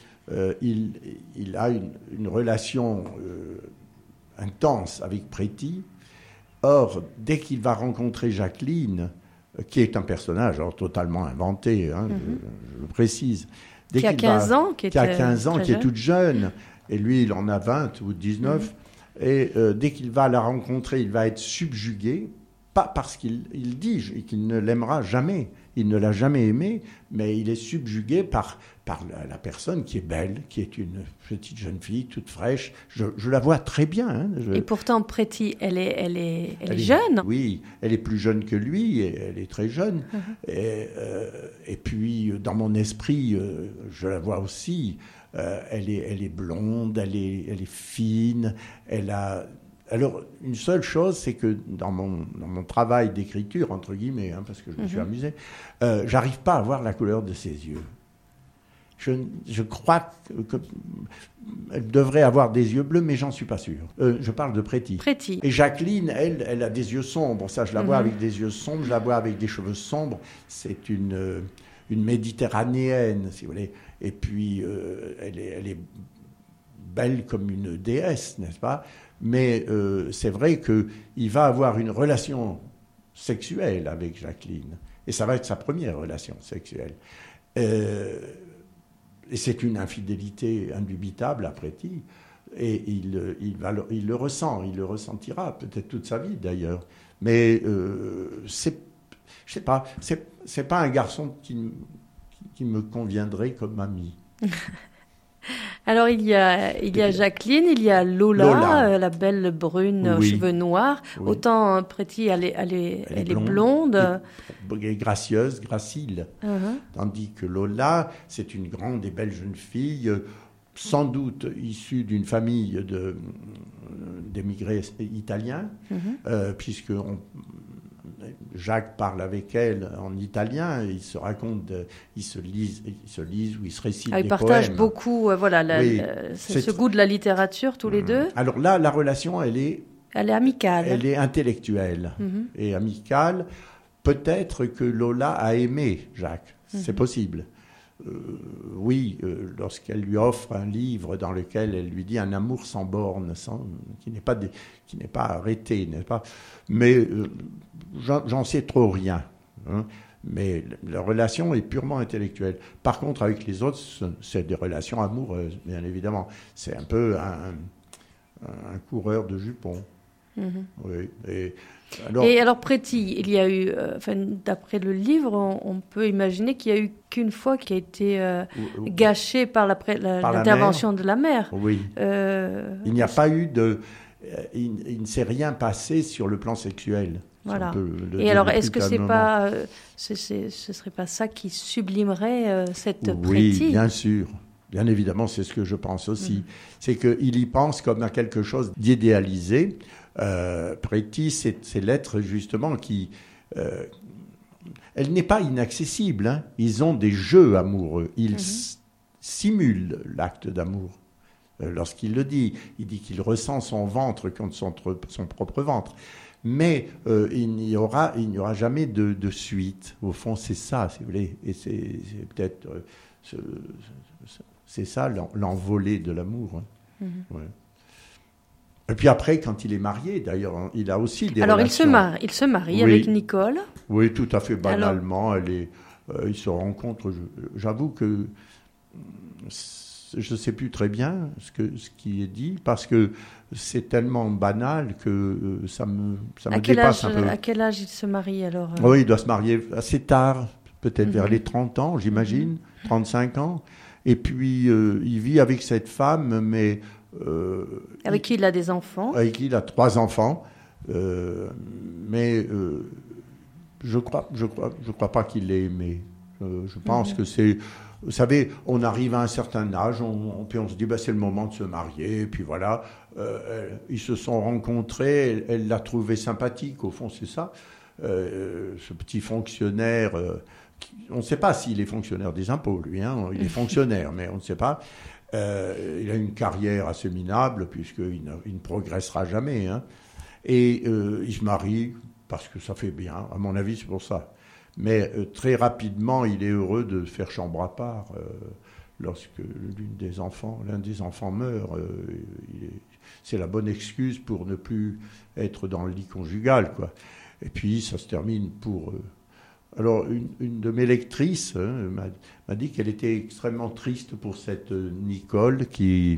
Speaker 2: il a une relation intense avec Préti. Or, dès qu'il va rencontrer Jacqueline, qui est un personnage totalement inventé, je le précise.
Speaker 1: Qui a 15 ans, qui
Speaker 2: est toute jeune, et lui, il en a 20 ou 19. Et dès qu'il va la rencontrer, il va être subjugué, pas parce qu'il dit qu'il ne l'aimera jamais. Il ne l'a jamais aimée, mais il est subjugué par la personne qui est belle, qui est une petite jeune fille toute fraîche. Je la vois très bien.
Speaker 1: Et pourtant, Préti, elle est jeune.
Speaker 2: Oui, elle est plus jeune que lui, et elle est très jeune. Et puis, dans mon esprit, je la vois aussi. Elle est blonde, elle est fine, elle a... Alors, une seule chose, c'est que dans mon travail d'écriture, entre guillemets, parce que je me suis amusé, j'arrive pas à voir la couleur de ses yeux. Je crois qu'elle devrait avoir des yeux bleus, mais j'en suis pas sûr. Je parle de Préti. Et Jacqueline, elle a des yeux sombres. Ça, je la vois avec des yeux sombres, je la vois avec des cheveux sombres. C'est une méditerranéenne, si vous voulez. Et puis, elle est belle comme une déesse, n'est-ce pas ? Mais c'est vrai qu'il va avoir une relation sexuelle avec Jacqueline. Et ça va être sa première relation sexuelle. et c'est une infidélité indubitable à Préti. Et il le ressent, il le ressentira peut-être toute sa vie d'ailleurs. Mais je sais pas, c'est pas un garçon qui me conviendrait comme ami.
Speaker 1: Alors il y a Jacqueline, il y a Lola. La belle brune aux cheveux noirs. Oui. Autant Préti, elle est blonde.
Speaker 2: Et gracieuse, gracile. Tandis que Lola, c'est une grande et belle jeune fille, sans doute issue d'une famille d'émigrés italiens, puisque Jacques parle avec elle en italien, il se raconte, ils se lisent ou ils se récitent des poèmes. Ils
Speaker 1: partagent beaucoup, ce goût de la littérature tous les deux.
Speaker 2: Alors là, la relation, elle est
Speaker 1: amicale.
Speaker 2: Elle est intellectuelle et amicale. Peut-être que Lola a aimé Jacques, c'est possible. Lorsqu'elle lui offre un livre dans lequel elle lui dit un amour sans bornes, qui n'est pas arrêté, n'est-ce pas ? Mais j'en sais trop rien. Mais la relation est purement intellectuelle. Par contre, avec les autres, c'est des relations amoureuses, bien évidemment. C'est un peu un coureur de jupons. Oui. Et
Speaker 1: alors Préti, il y a eu, d'après le livre, on peut imaginer qu'il n'y a eu qu'une fois qui a été gâchée par l'intervention de la mère.
Speaker 2: Oui. Il n'y a pas eu il ne s'est rien passé sur le plan sexuel.
Speaker 1: Voilà. Et alors, est-ce que ce serait pas ça qui sublimerait cette Préti ?
Speaker 2: Oui, bien sûr. Bien évidemment, c'est ce que je pense aussi. C'est qu'il y pense comme à quelque chose d'idéalisé. Préti, c'est l'être justement qui... elle n'est pas inaccessible. Hein. Ils ont des jeux amoureux. Ils simulent l'acte d'amour. Lorsqu'il le dit, il dit qu'il ressent son ventre contre son propre ventre. Mais il n'y aura jamais de suite. Au fond, c'est ça, si vous voulez. Et c'est peut-être... c'est ça, l'envolée de l'amour. Hein. Ouais. Et puis après, quand il est marié, d'ailleurs, il a aussi des relations.
Speaker 1: Alors, il se marie avec Nicole.
Speaker 2: Oui, tout à fait banalement. Ils se rencontrent. J'avoue que je ne sais plus très bien ce qui est dit, parce que c'est tellement banal que ça me dépasse un peu.
Speaker 1: À quel âge il se marie alors
Speaker 2: Oui, il doit se marier assez tard, peut-être vers les 30 ans, j'imagine, 35 ans. Et puis, il vit avec cette femme, mais...
Speaker 1: avec qui il a des enfants.
Speaker 2: Avec qui il a 3 enfants. Mais je crois pas qu'il l'ait aimé. Je pense que c'est... Vous savez, on arrive à un certain âge, puis on se dit, c'est le moment de se marier, et puis voilà. Ils se sont rencontrés, elle l'a trouvé sympathique, au fond, c'est ça. Ce petit fonctionnaire... on ne sait pas s'il est fonctionnaire des impôts, lui. Hein, il est fonctionnaire, mais on ne sait pas. Il a une carrière assez minable, puisqu'il ne progressera jamais. Hein. Et il se marie parce que ça fait bien. À mon avis, c'est pour ça. Mais très rapidement, il est heureux de faire chambre à part. Lorsque l'un des enfants meurt, c'est la bonne excuse pour ne plus être dans le lit conjugal, quoi. Et puis, ça se termine pour... Alors, une de mes lectrices m'a dit qu'elle était extrêmement triste pour cette Nicole qui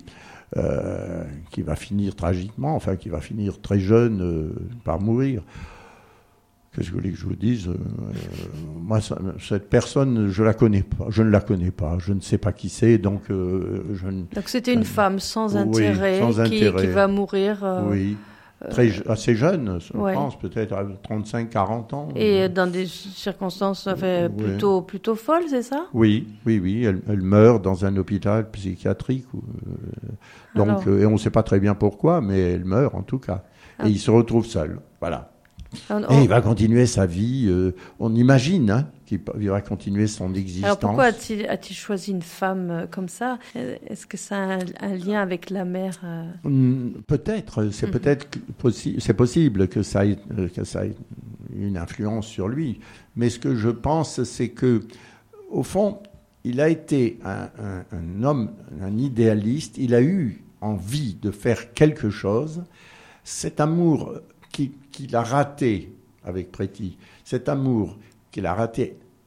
Speaker 2: va finir tragiquement, qui va finir très jeune par mourir. Qu'est-ce que vous voulez que je vous dise ? Moi, cette personne, je ne la connais pas. Je ne sais pas qui c'est, donc...
Speaker 1: Donc c'était une femme sans intérêt, qui va mourir...
Speaker 2: Oui. Assez jeune, je pense, peut-être à 35-40 ans.
Speaker 1: Et dans des circonstances plutôt folles, c'est ça ?
Speaker 2: Oui. Elle meurt dans un hôpital psychiatrique. Et on ne sait pas très bien pourquoi, mais elle meurt en tout cas. Et il se retrouve seul. Voilà. Et il va continuer sa vie. On imagine qu'il va continuer son existence.
Speaker 1: Alors pourquoi a-t-il choisi une femme comme ça ? Est-ce que ça a un lien avec la mère
Speaker 2: Peut-être. C'est possible que ça ait une influence sur lui. Mais ce que je pense, c'est que, au fond, il a été un homme, un idéaliste. Il a eu envie de faire quelque chose. Cet amour qu'il a raté avec Préti, cet amour qu'il a raté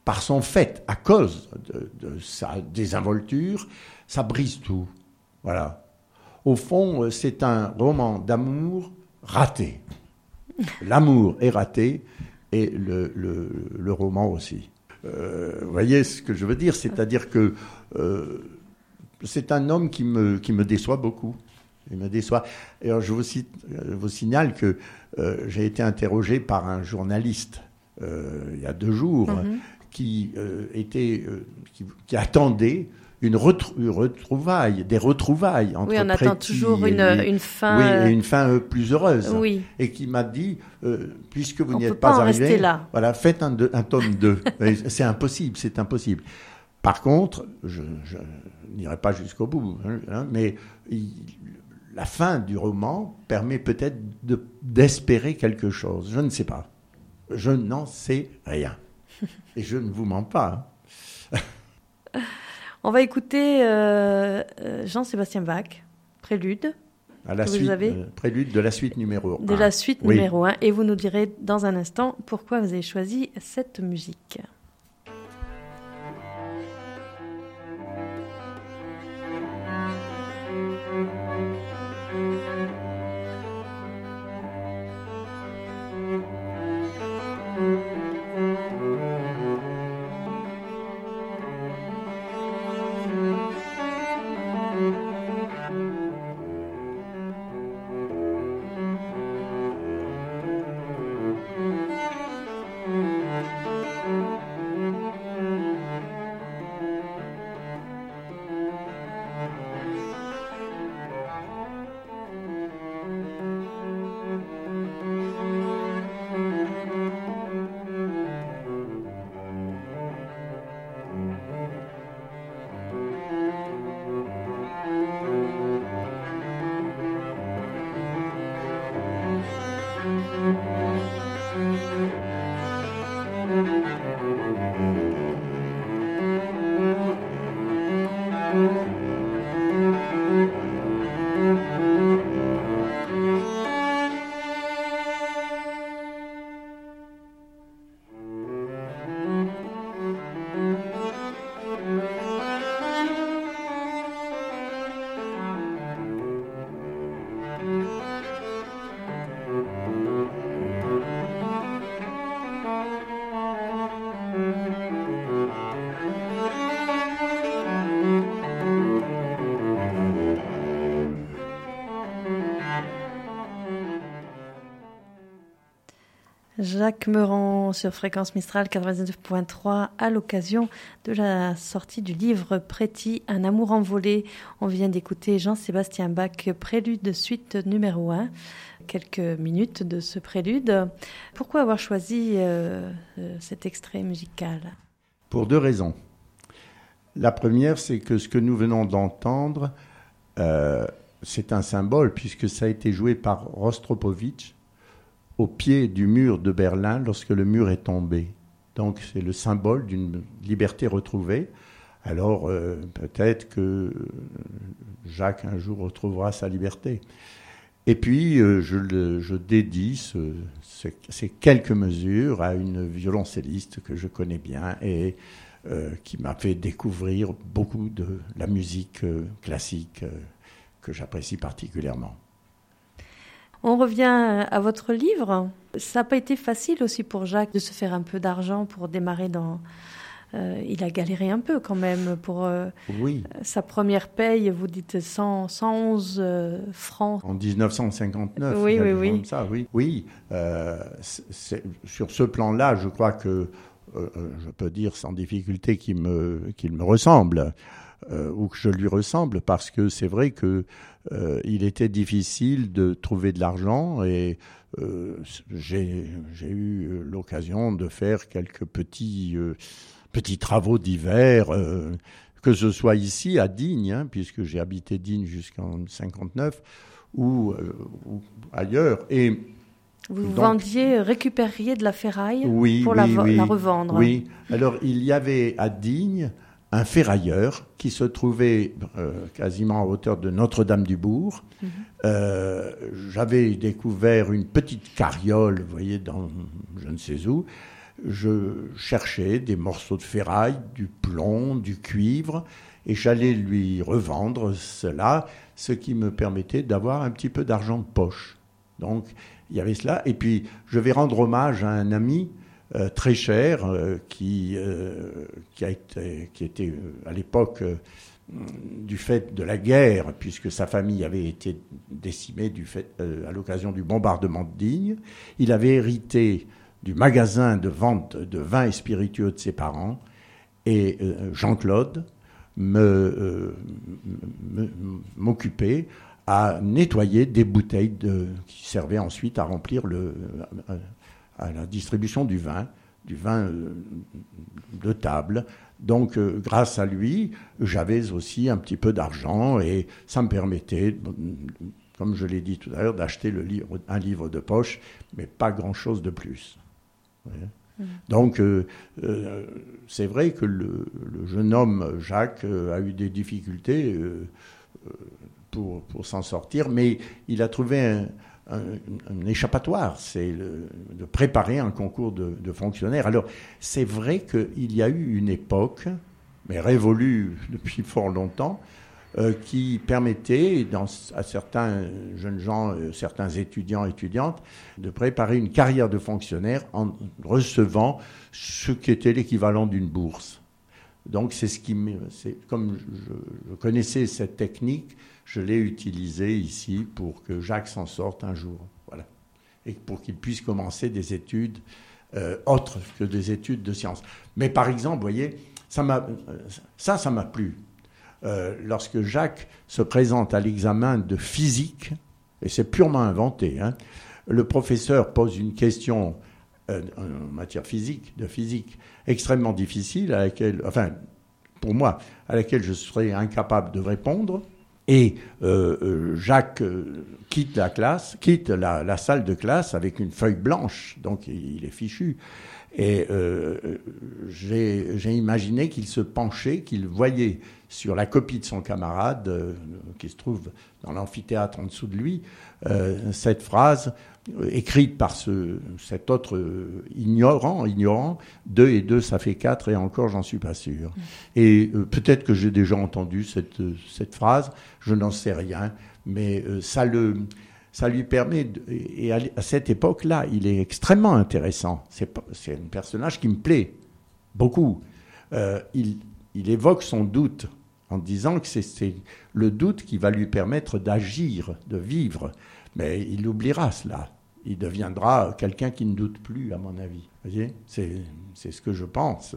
Speaker 2: par son fait, à cause de sa désinvolture, ça brise tout. Voilà. Au fond, c'est un roman d'amour raté. L'amour est raté et le roman aussi. Vous voyez ce que je veux dire ? C'est-à-dire que c'est un homme qui me déçoit beaucoup. Il me déçoit. Et alors, je vous signale que j'ai été interrogé par un journaliste il y a 2 jours qui attendait des retrouvailles entre
Speaker 1: Oui, on attend toujours une fin.
Speaker 2: Oui, et une fin plus heureuse.
Speaker 1: Oui.
Speaker 2: Et qui m'a dit, puisque vous n'y
Speaker 1: êtes
Speaker 2: êtes pas arrivé,
Speaker 1: là.
Speaker 2: Voilà, faites un tome 2. C'est impossible. Par contre, je n'irai pas jusqu'au bout, mais la fin du roman permet peut-être d'espérer quelque chose. Je ne sais pas. Je n'en sais rien. Et je ne vous mens pas.
Speaker 1: On va écouter Jean-Sébastien Bach, Prélude.
Speaker 2: À la suite, prélude de la suite numéro 1.
Speaker 1: De la suite numéro 1. Et vous nous direz dans un instant pourquoi vous avez choisi cette musique. Jacques Meurant sur Fréquence Mistral 99.3 à l'occasion de la sortie du livre Préti, un amour envolé. On vient d'écouter Jean-Sébastien Bach, Prélude suite numéro 1. Quelques minutes de ce prélude. Pourquoi avoir choisi cet extrait musical ?
Speaker 2: Pour 2 raisons. La première, c'est que ce que nous venons d'entendre, c'est un symbole puisque ça a été joué par Rostropovitch au pied du mur de Berlin lorsque le mur est tombé. Donc c'est le symbole d'une liberté retrouvée. Alors peut-être que Jacques un jour retrouvera sa liberté. Et puis je dédie ces quelques mesures à une violoncelliste que je connais bien et qui m'a fait découvrir beaucoup de la musique classique que j'apprécie particulièrement.
Speaker 1: On revient à votre livre. Ça n'a pas été facile aussi pour Jacques de se faire un peu d'argent pour démarrer dans... il a galéré un peu quand même pour sa première paye, vous dites 111 francs.
Speaker 2: En 1959,
Speaker 1: oui.
Speaker 2: Ça, oui. Sur ce plan-là, je crois que je peux dire sans difficulté qu'il me ressemble. Ou que je lui ressemble, parce que c'est vrai que il était difficile de trouver de l'argent et j'ai eu l'occasion de faire quelques petits travaux divers, que ce soit ici à Digne, puisque j'ai habité Digne jusqu'en 59, ou ailleurs. Et
Speaker 1: vous récupériez de la ferraille pour la revendre.
Speaker 2: Oui, alors il y avait à Digne un ferrailleur qui se trouvait quasiment à hauteur de Notre-Dame-du-Bourg. J'avais découvert une petite carriole, vous voyez, dans je ne sais où. je cherchais des morceaux de ferraille, du plomb, du cuivre, et j'allais lui revendre cela, ce qui me permettait d'avoir un petit peu d'argent de poche. Donc, il y avait cela. Et puis, je vais rendre hommage à un ami très cher qui était à l'époque, du fait de la guerre, puisque sa famille avait été décimée à l'occasion du bombardement de Digne. Il avait hérité du magasin de vente de vins et spiritueux de ses parents, et Jean-Claude m'occupait à nettoyer des bouteilles qui servaient ensuite à remplir à la distribution du vin de table. Donc, grâce à lui, j'avais aussi un petit peu d'argent et ça me permettait, comme je l'ai dit tout à l'heure, d'acheter un livre de poche, mais pas grand-chose de plus. Ouais. Donc, c'est vrai que le jeune homme, Jacques, a eu des difficultés pour s'en sortir, mais il a trouvé un échappatoire, c'est de préparer un concours de fonctionnaire. Alors, c'est vrai qu'il y a eu une époque, mais révolue depuis fort longtemps, qui permettait à certains jeunes gens, certains étudiants et étudiantes, de préparer une carrière de fonctionnaire en recevant ce qui était l'équivalent d'une bourse. Donc, comme je connaissais cette technique, je l'ai utilisée ici pour que Jacques s'en sorte un jour. Voilà. Et pour qu'il puisse commencer des études autres que des études de sciences. Mais par exemple, vous voyez, ça m'a plu. Lorsque Jacques se présente à l'examen de physique, et c'est purement inventé, le professeur pose une question en matière de physique, extrêmement difficile, pour moi, à laquelle je serais incapable de répondre. Et Jacques quitte la salle de classe avec une feuille blanche, donc il est fichu. Et j'ai imaginé qu'il se penchait, qu'il voyait sur la copie de son camarade, qui se trouve dans l'amphithéâtre en dessous de lui, cette phrase écrite par cet autre ignorant, 2 et 2 ça fait 4 et encore j'en suis pas sûr. Et peut-être que j'ai déjà entendu cette phrase, je n'en sais rien, mais ça lui permet, et à cette époque-là, il est extrêmement intéressant. C'est un personnage qui me plaît beaucoup. Il évoque son doute en disant que c'est le doute qui va lui permettre d'agir, de vivre. Mais il oubliera cela. Il deviendra quelqu'un qui ne doute plus, à mon avis. Vous voyez, c'est ce que je pense,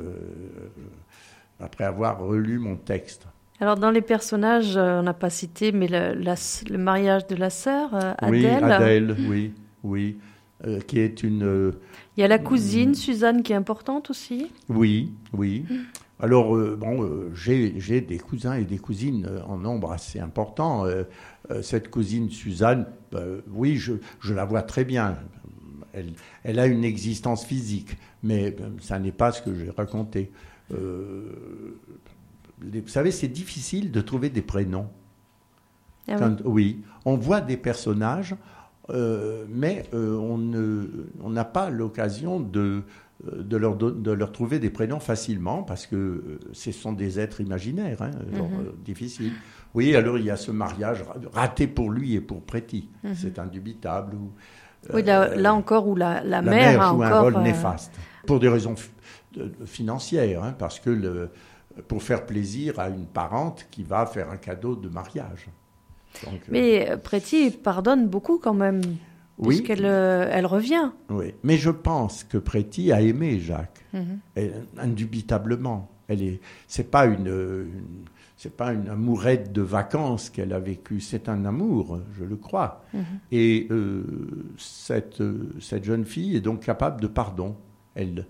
Speaker 2: après avoir relu mon texte.
Speaker 1: Alors, dans les personnages, on n'a pas cité, mais le mariage de la sœur, Adèle.
Speaker 2: Oui, Adèle, oui. Qui est une...
Speaker 1: Il y a la cousine, Suzanne, qui est importante aussi.
Speaker 2: Oui. Alors, j'ai des cousins et des cousines en nombre assez important. Cette cousine, Suzanne, oui, je la vois très bien. Elle a une existence physique, mais ça n'est pas ce que j'ai raconté. Vous savez, c'est difficile de trouver des prénoms.
Speaker 1: Ah
Speaker 2: oui, on voit des personnages, mais on n'a pas l'occasion de leur trouver des prénoms facilement, parce que ce sont des êtres imaginaires, difficiles. Oui, alors il y a ce mariage raté pour lui et pour Préti, c'est indubitable.
Speaker 1: Oui, là encore, où la
Speaker 2: mère
Speaker 1: a
Speaker 2: joue
Speaker 1: encore
Speaker 2: un rôle néfaste, pour des raisons financières, parce que pour faire plaisir à une parente qui va faire un cadeau de mariage. Donc,
Speaker 1: mais Préti pardonne beaucoup quand même,
Speaker 2: oui,
Speaker 1: puisqu'elle revient.
Speaker 2: Oui, mais je pense que Préti a aimé Jacques, indubitablement. C'est pas une amourette de vacances qu'elle a vécue, c'est un amour, je le crois. Et cette jeune fille est donc capable de pardon. Elle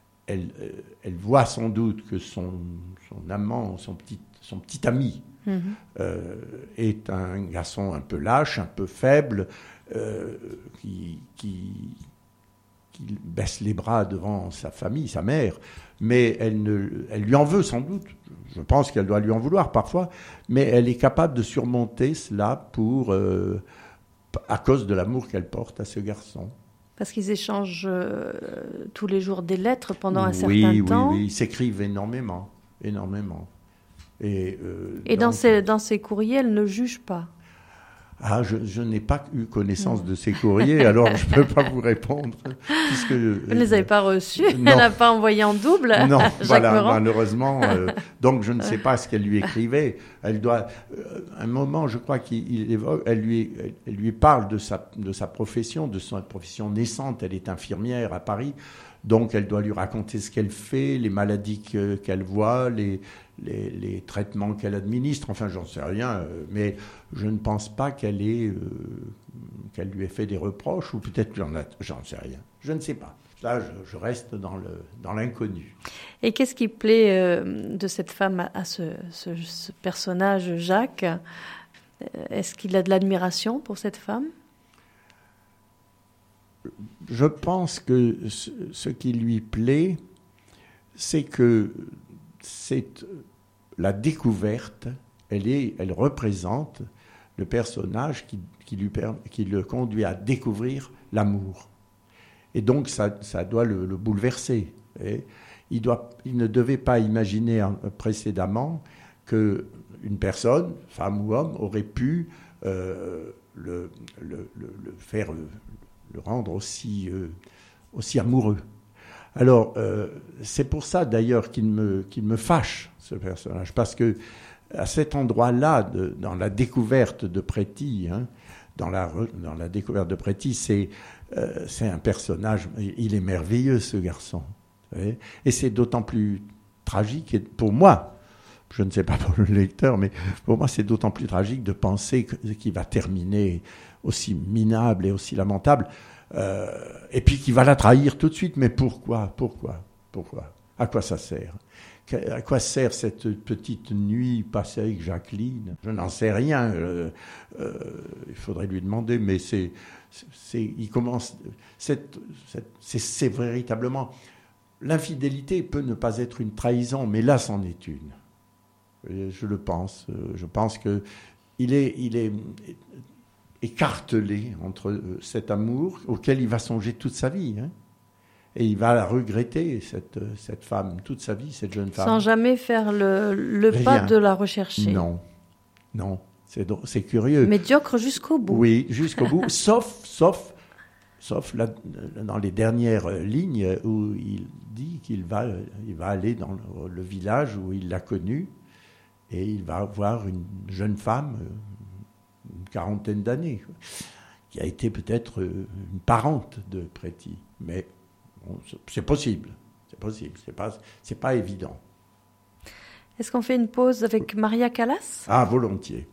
Speaker 2: voit sans doute que son amant, son petit ami, est un garçon un peu lâche, un peu faible, qui baisse les bras devant sa famille, sa mère, mais elle lui en veut sans doute. Je pense qu'elle doit lui en vouloir parfois, mais elle est capable de surmonter cela à cause de l'amour qu'elle porte à ce garçon.
Speaker 1: Parce qu'ils échangent tous les jours des lettres pendant un certain temps.
Speaker 2: Oui, ils s'écrivent énormément. Et
Speaker 1: dans ces courriers, elle ne juge pas.
Speaker 2: Ah, je n'ai pas eu connaissance de ces courriers, alors je ne peux pas vous répondre. Puisque,
Speaker 1: vous ne les avez pas reçus, elle n'a pas envoyé en double.
Speaker 2: Non,
Speaker 1: Jacques Meurant.
Speaker 2: Malheureusement. Donc je ne sais pas ce qu'elle lui écrivait. Elle doit, un moment, je crois qu'il évoque, elle lui parle de sa profession, de sa profession naissante. Elle est infirmière à Paris. Donc, elle doit lui raconter ce qu'elle fait, les maladies qu'elle voit, les traitements qu'elle administre. Enfin, j'en sais rien. Mais je ne pense pas qu'elle lui ait fait des reproches. Ou peut-être j'en sais rien. Je ne sais pas. Là, je reste dans l'inconnu.
Speaker 1: Et qu'est-ce qui plaît de cette femme à ce personnage, Jacques ? Est-ce qu'il a de l'admiration pour cette femme ?
Speaker 2: Je pense que ce qui lui plaît, c'est que c'est la découverte, elle représente le personnage qui le conduit à découvrir l'amour. Et donc ça doit le bouleverser. Il ne devait pas imaginer précédemment qu'une personne, femme ou homme, aurait pu le rendre aussi amoureux. Alors, c'est pour ça d'ailleurs qu'il me fâche, ce personnage, parce que à cet endroit-là, dans la découverte de Préti, dans la découverte de Préti, c'est un personnage, il est merveilleux, ce garçon. Et c'est d'autant plus tragique, pour moi, je ne sais pas pour le lecteur, mais pour moi, c'est d'autant plus tragique de penser qu'il va terminer aussi minable et aussi lamentable, et puis qu'il va la trahir tout de suite. Mais pourquoi ? À quoi ça sert ? À quoi sert cette petite nuit passée avec Jacqueline ? Je n'en sais rien. Il faudrait lui demander, mais il commence. C'est véritablement. L'infidélité peut ne pas être une trahison, mais là, c'en est une. Je le pense. Je pense qu'il est écartelé entre cet amour auquel il va songer toute sa vie. Et il va la regretter, cette femme, toute sa vie, cette jeune femme.
Speaker 1: Sans jamais faire le pas de la rechercher.
Speaker 2: Non. C'est curieux.
Speaker 1: Médiocre jusqu'au bout.
Speaker 2: Oui, jusqu'au bout, sauf là, dans les dernières lignes où il dit qu'il va aller dans le village où il l'a connue et il va voir une jeune femme, une quarantaine d'années, qui a été peut-être une parente de Préti. Mais bon, c'est possible. C'est pas évident.
Speaker 1: Est-ce qu'on fait une pause avec Maria Callas ?
Speaker 2: Ah, volontiers.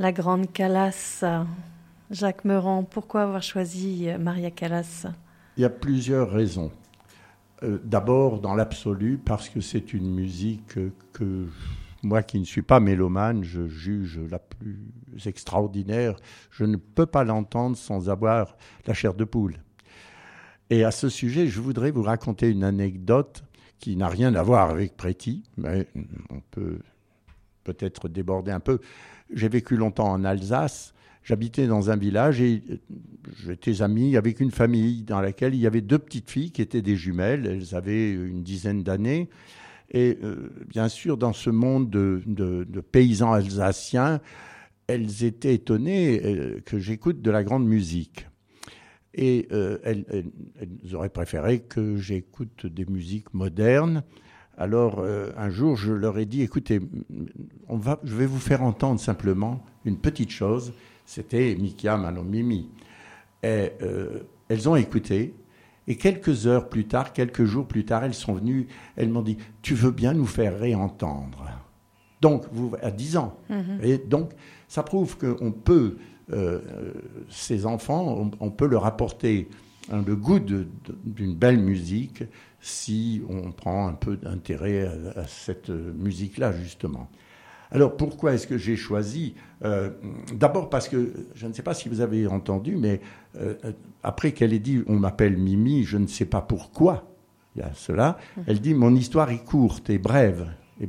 Speaker 1: La grande Callas. Jacques Meurant, pourquoi avoir choisi Maria Callas ?
Speaker 2: Il y a plusieurs raisons. D'abord, dans l'absolu, parce que c'est une musique que moi qui ne suis pas mélomane, je juge la plus extraordinaire. Je ne peux pas l'entendre sans avoir la chair de poule. Et à ce sujet, je voudrais vous raconter une anecdote qui n'a rien à voir avec Préti, mais on peut peut-être déborder un peu. J'ai vécu longtemps en Alsace. J'habitais dans un village et j'étais ami avec une famille dans laquelle il y avait 2 petites filles qui étaient des jumelles. Elles avaient une dizaine d'années. Et bien sûr, dans ce monde de paysans alsaciens, elles étaient étonnées que j'écoute de la grande musique. Et elles auraient préféré que j'écoute des musiques modernes. Alors, un jour, je leur ai dit, écoutez, je vais vous faire entendre simplement une petite chose. C'était Mikia Manon Mimi. Et elles ont écouté. Et quelques heures plus tard, quelques jours plus tard, elles sont venues. Elles m'ont dit, tu veux bien nous faire réentendre. Donc, à 10 ans. Mm-hmm. Et donc, ça prouve qu'on peut, ces enfants, on peut leur apporter le goût d'une belle musique si on prend un peu d'intérêt à cette musique-là, justement. Alors, pourquoi est-ce que j'ai choisi d'abord parce que, je ne sais pas si vous avez entendu, mais après qu'elle ait dit « on m'appelle Mimi, je ne sais pas pourquoi », il y a cela, elle dit « mon histoire est courte et brève. »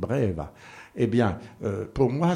Speaker 2: Eh bien, pour moi,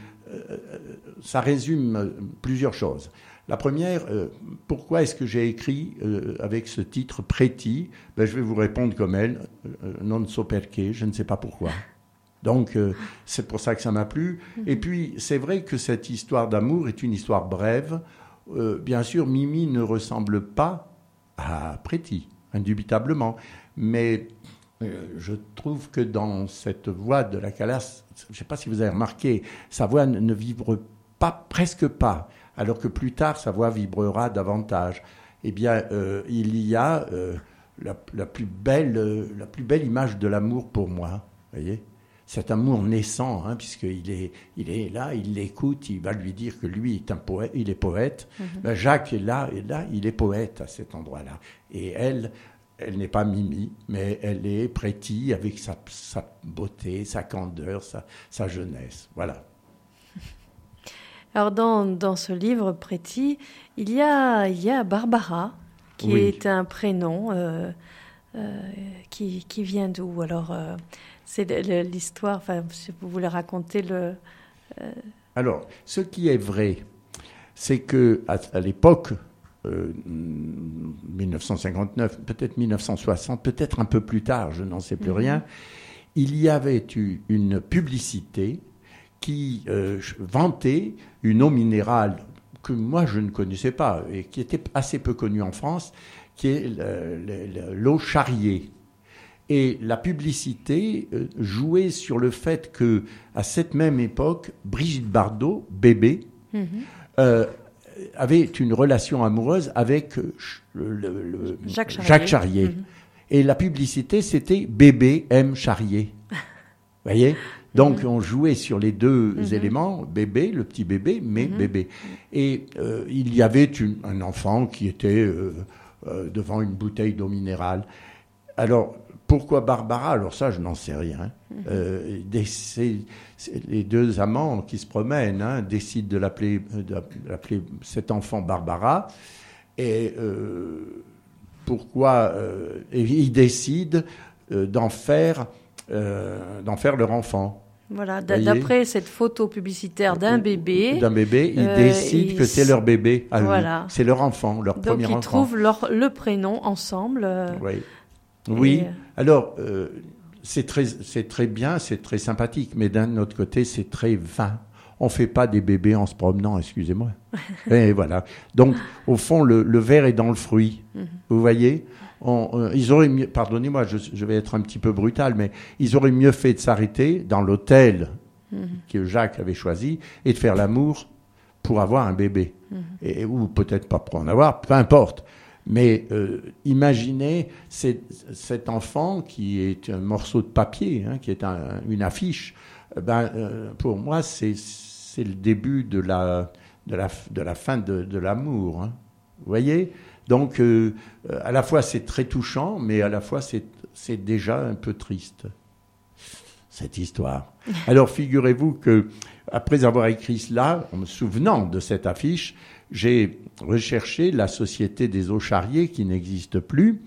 Speaker 2: ça résume plusieurs choses. La première, pourquoi est-ce que j'ai écrit avec ce titre Préti ? Je vais vous répondre comme elle, non so perché, je ne sais pas pourquoi. Donc, c'est pour ça que ça m'a plu. Et puis, c'est vrai que cette histoire d'amour est une histoire brève. Bien sûr, Mimi ne ressemble pas à Préti, indubitablement. Mais je trouve que dans cette voix de la Callas, je ne sais pas si vous avez remarqué, sa voix ne vibre pas, presque pas, alors que plus tard, sa voix vibrera davantage. Eh bien, il y a la plus belle image de l'amour pour moi, voyez ? Cet amour naissant, puisqu'il est là, il l'écoute, il va lui dire que lui est un poète, il est poète. Mm-hmm. Jacques est là, il est poète à cet endroit-là. Et elle n'est pas Mimi, mais elle est Préti avec sa beauté, sa candeur, sa jeunesse. Voilà.
Speaker 1: Alors dans ce livre Préti, il y a Barbara, qui est un prénom qui vient d'où ? Alors c'est l'histoire, si vous voulez raconter
Speaker 2: Alors, ce qui est vrai, c'est qu'à l'époque, 1959, peut-être 1960, peut-être un peu plus tard, je n'en sais plus rien, il y avait eu une publicité qui vantait une eau minérale que moi je ne connaissais pas et qui était assez peu connue en France, qui est l'eau Charrier. Et la publicité jouait sur le fait que, à cette même époque, Brigitte Bardot, bébé, avait une relation amoureuse avec Jacques Charrier. Et la publicité, c'était bébé aime Charrier. Vous voyez ? Donc, on jouait sur les deux éléments, bébé, le petit bébé, mais bébé. Et il y avait un enfant qui était devant une bouteille d'eau minérale. Alors, pourquoi Barbara ? Alors ça, je n'en sais rien. C'est les deux amants qui se promènent décident de l'appeler cet enfant Barbara. Et pourquoi ils décident d'en faire leur enfant.
Speaker 1: Voilà, d'après cette photo publicitaire d'un bébé.
Speaker 2: Ils décident que c'est leur bébé à eux. C'est leur enfant, leur premier enfant.
Speaker 1: Donc ils trouvent le prénom ensemble.
Speaker 2: Oui. Alors, c'est très bien, c'est très sympathique, mais d'un autre côté, c'est très vain. On ne fait pas des bébés en se promenant, excusez-moi. Et voilà. Donc, au fond, le verre est dans le fruit. Vous voyez ? Ils auraient mieux, pardonnez-moi, je vais être un petit peu brutal, mais ils auraient mieux fait de s'arrêter dans l'hôtel que Jacques avait choisi et de faire l'amour pour avoir un bébé. Ou peut-être pas pour en avoir, peu importe. Mais imaginez cet enfant qui est un morceau de papier, qui est une affiche. Pour moi, c'est c'est le début de la fin de l'amour. Hein. Vous voyez ? Donc, à la fois, c'est très touchant, mais à la fois, c'est déjà un peu triste, cette histoire. Alors, figurez-vous que après avoir écrit cela, en me souvenant de cette affiche, j'ai recherché la Société des eaux Charrier qui n'existe plus.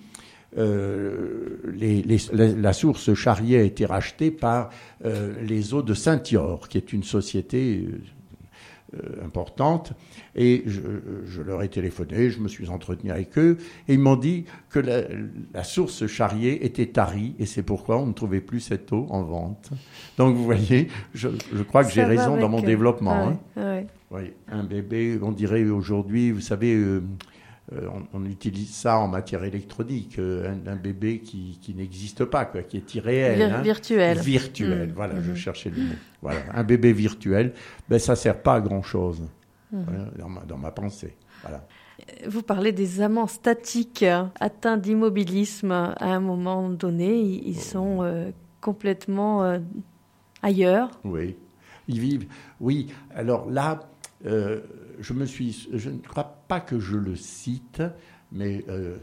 Speaker 2: La source Charrier a été rachetée par les eaux de Saint-Yor, qui est une société importante. Et je leur ai téléphoné, je me suis entretenu avec eux, et ils m'ont dit que la source Charrier était tarie, et c'est pourquoi on ne trouvait plus cette eau en vente. Donc vous voyez, je crois que j'ai raison dans mon développement.
Speaker 1: Ouais.
Speaker 2: Oui, un bébé, on dirait aujourd'hui, vous savez, on utilise ça en matière électronique, un bébé qui n'existe pas, quoi, qui est irréel.
Speaker 1: Virtuel.
Speaker 2: Virtuel, voilà, je cherchais le mot. Voilà, un bébé virtuel, ça ne sert pas à grand-chose voilà, dans ma pensée. Voilà.
Speaker 1: Vous parlez des amants statiques atteints d'immobilisme. À un moment donné, ils sont complètement ailleurs.
Speaker 2: Oui, ils vivent. Oui, alors là... je ne crois pas que je le cite, mais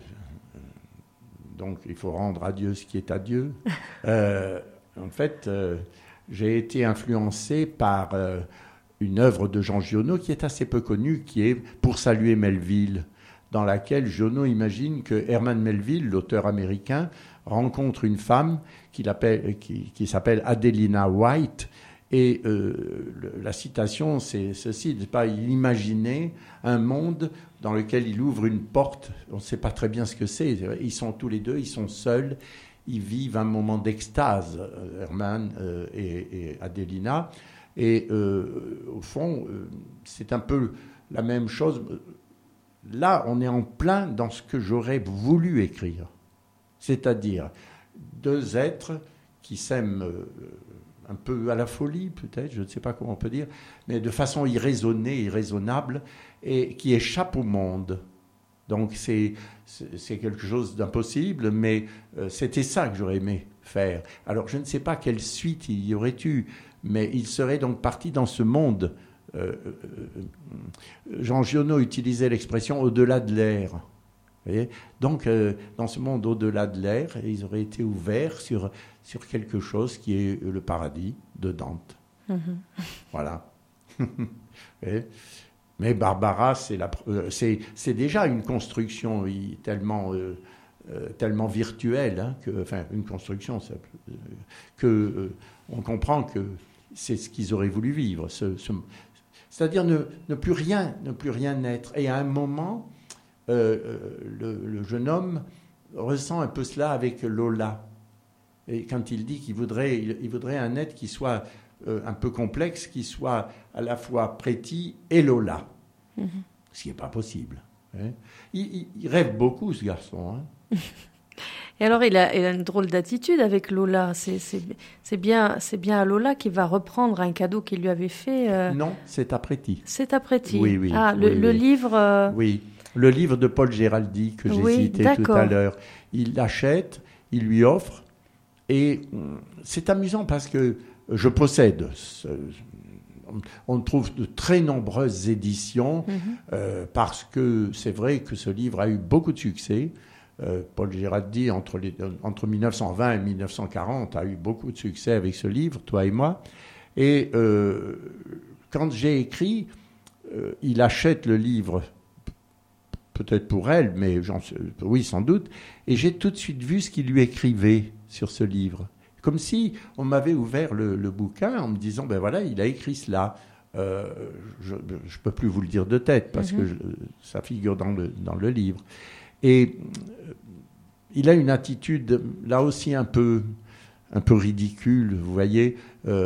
Speaker 2: donc il faut rendre à Dieu ce qui est à Dieu. En fait, j'ai été influencé par une œuvre de Jean Giono qui est assez peu connue, qui est Pour saluer Melville, dans laquelle Giono imagine que Herman Melville, l'auteur américain, rencontre une femme qui s'appelle Adelina White. Et la citation, c'est ceci, il imaginait un monde dans lequel il ouvre une porte, on ne sait pas très bien ce que c'est, ils sont tous les deux, ils sont seuls, ils vivent un moment d'extase, Herman et Adelina, et au fond, c'est un peu la même chose. Là, on est en plein dans ce que j'aurais voulu écrire, c'est-à-dire deux êtres qui s'aiment... un peu à la folie, peut-être, je ne sais pas comment on peut dire, mais de façon irraisonnée, irraisonnable, et qui échappe au monde. Donc c'est quelque chose d'impossible, mais c'était ça que j'aurais aimé faire. Alors je ne sais pas quelle suite il y aurait eu, mais il serait donc parti dans ce monde. Jean Giono utilisait l'expression « au-delà de l'air ». Donc, dans ce monde au-delà de l'air, ils auraient été ouverts sur quelque chose qui est le paradis de Dante. Voilà. Mais Barbara, c'est déjà une construction tellement virtuelle, hein, une construction, on comprend que c'est ce qu'ils auraient voulu vivre. C'est-à-dire ne plus rien être. Et à un moment... le jeune homme ressent un peu cela avec Lola. Et quand il dit qu'il voudrait un être qui soit un peu complexe, qui soit à la fois Préti et Lola. Ce qui n'est pas possible. Hein. Il rêve beaucoup, ce garçon. Hein.
Speaker 1: Et alors, il a une drôle d'attitude avec Lola. C'est bien à Lola qu'il va reprendre un cadeau qu'il lui avait fait.
Speaker 2: Non, c'est à Préti.
Speaker 1: C'est à Préti.
Speaker 2: Oui.
Speaker 1: Ah, le livre...
Speaker 2: Oui. Le livre de Paul Géraldi que j'ai cité tout à l'heure, il l'achète, il lui offre, et c'est amusant parce que je possède, on trouve de très nombreuses éditions, parce que c'est vrai que ce livre a eu beaucoup de succès. Paul Géraldi, entre 1920 et 1940, a eu beaucoup de succès avec ce livre, Toi et moi, et quand j'ai écrit, il achète le livre, peut-être pour elle, mais oui, sans doute. Et j'ai tout de suite vu ce qu'il lui écrivait sur ce livre. Comme si on m'avait ouvert le bouquin en me disant, ben voilà, il a écrit cela. Je ne peux plus vous le dire de tête, parce que ça figure dans le livre. Et il a une attitude, là aussi, un peu ridicule, vous voyez.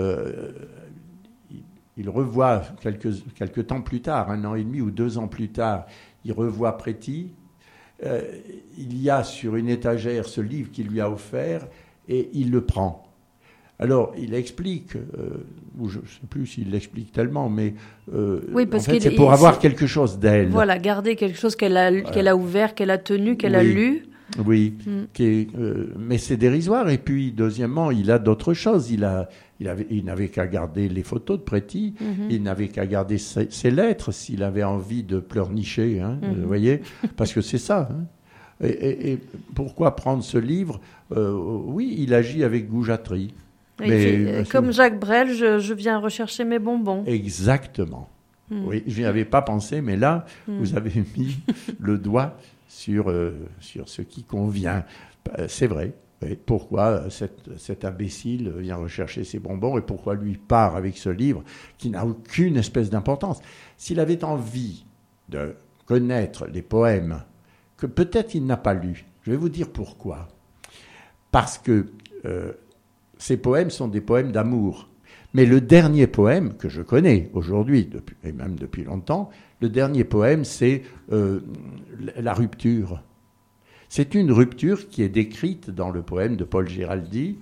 Speaker 2: Il revoit quelques temps plus tard, 1 an et demi ou 2 ans plus tard, il revoit Préti. Il y a sur une étagère ce livre qu'il lui a offert et il le prend. Alors, il explique, ou je ne sais plus s'il l'explique tellement, mais
Speaker 1: oui, parce
Speaker 2: en fait, c'est pour avoir quelque chose d'elle.
Speaker 1: Voilà, garder quelque chose qu'elle a ouvert, qu'elle a tenu, qu'elle a lu.
Speaker 2: Oui, mais c'est dérisoire. Et puis, deuxièmement, il a d'autres choses. Il n'avait qu'à garder les photos de Préti, il n'avait qu'à garder ses lettres s'il avait envie de pleurnicher, vous voyez, parce que c'est ça. Et pourquoi prendre ce livre ? Oui, il agit avec goujaterie.
Speaker 1: Mais, comme Jacques Brel, je viens rechercher mes bonbons.
Speaker 2: Exactement. Oui, je n'y avais pas pensé, mais là, vous avez mis le doigt sur ce qui convient. C'est vrai. Oui. Pourquoi cet imbécile vient rechercher ses bonbons et pourquoi lui part avec ce livre qui n'a aucune espèce d'importance ? S'il avait envie de connaître les poèmes que peut-être il n'a pas lus, je vais vous dire pourquoi. Parce que ces poèmes sont des poèmes d'amour. Mais le dernier poème que je connais aujourd'hui, et même depuis longtemps, le dernier poème, c'est la rupture. C'est une rupture qui est décrite dans le poème de Paul Géraldy.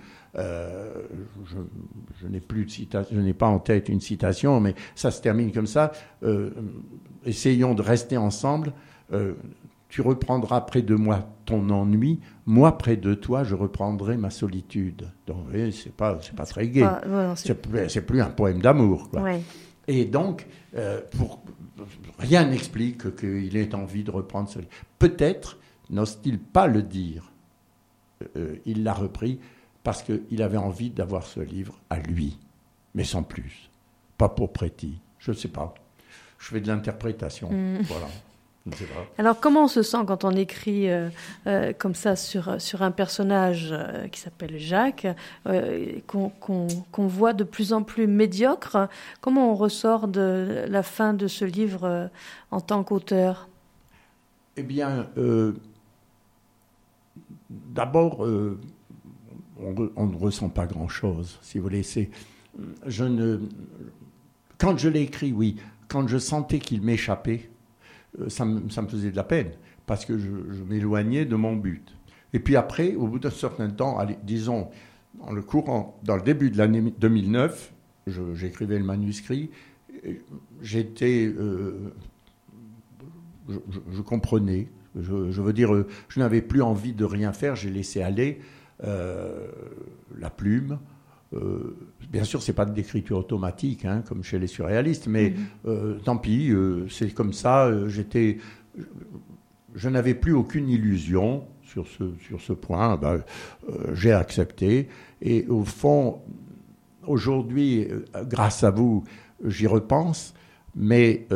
Speaker 2: Je n'ai plus de citation, je n'ai pas en tête une citation, mais ça se termine comme ça. Essayons de rester ensemble. Tu reprendras près de moi ton ennui, moi près de toi je reprendrai ma solitude. Donc vous voyez, c'est pas très gai. C'est plus un poème d'amour, quoi. Ouais. Et donc, rien n'explique qu'il ait envie de reprendre ce livre. Peut-être n'ose-t-il pas le dire. Il l'a repris parce qu'il avait envie d'avoir ce livre à lui, mais sans plus. Pas pour Préti. Je ne sais pas. Je fais de l'interprétation. Voilà.
Speaker 1: Alors, comment on se sent quand on écrit comme ça sur un personnage qui s'appelle Jacques, qu'on voit de plus en plus médiocre ? Comment on ressort de la fin de ce livre en tant qu'auteur ?
Speaker 2: Eh bien, d'abord, on ne ressent pas grand-chose, si vous voulez. Quand je l'ai écrit, oui. Quand je sentais qu'il m'échappait, ça me faisait de la peine, parce que je m'éloignais de mon but. Et puis après, au bout d'un certain temps, disons, dans le début de l'année 2009, j'écrivais le manuscrit, j'étais... je comprenais, je veux dire, je n'avais plus envie de rien faire, j'ai laissé aller la plume. Bien sûr, c'est pas de l'écriture automatique, comme chez les surréalistes, mais tant pis, c'est comme ça. Je n'avais plus aucune illusion sur ce point. J'ai accepté, et au fond, aujourd'hui, grâce à vous, j'y repense, mais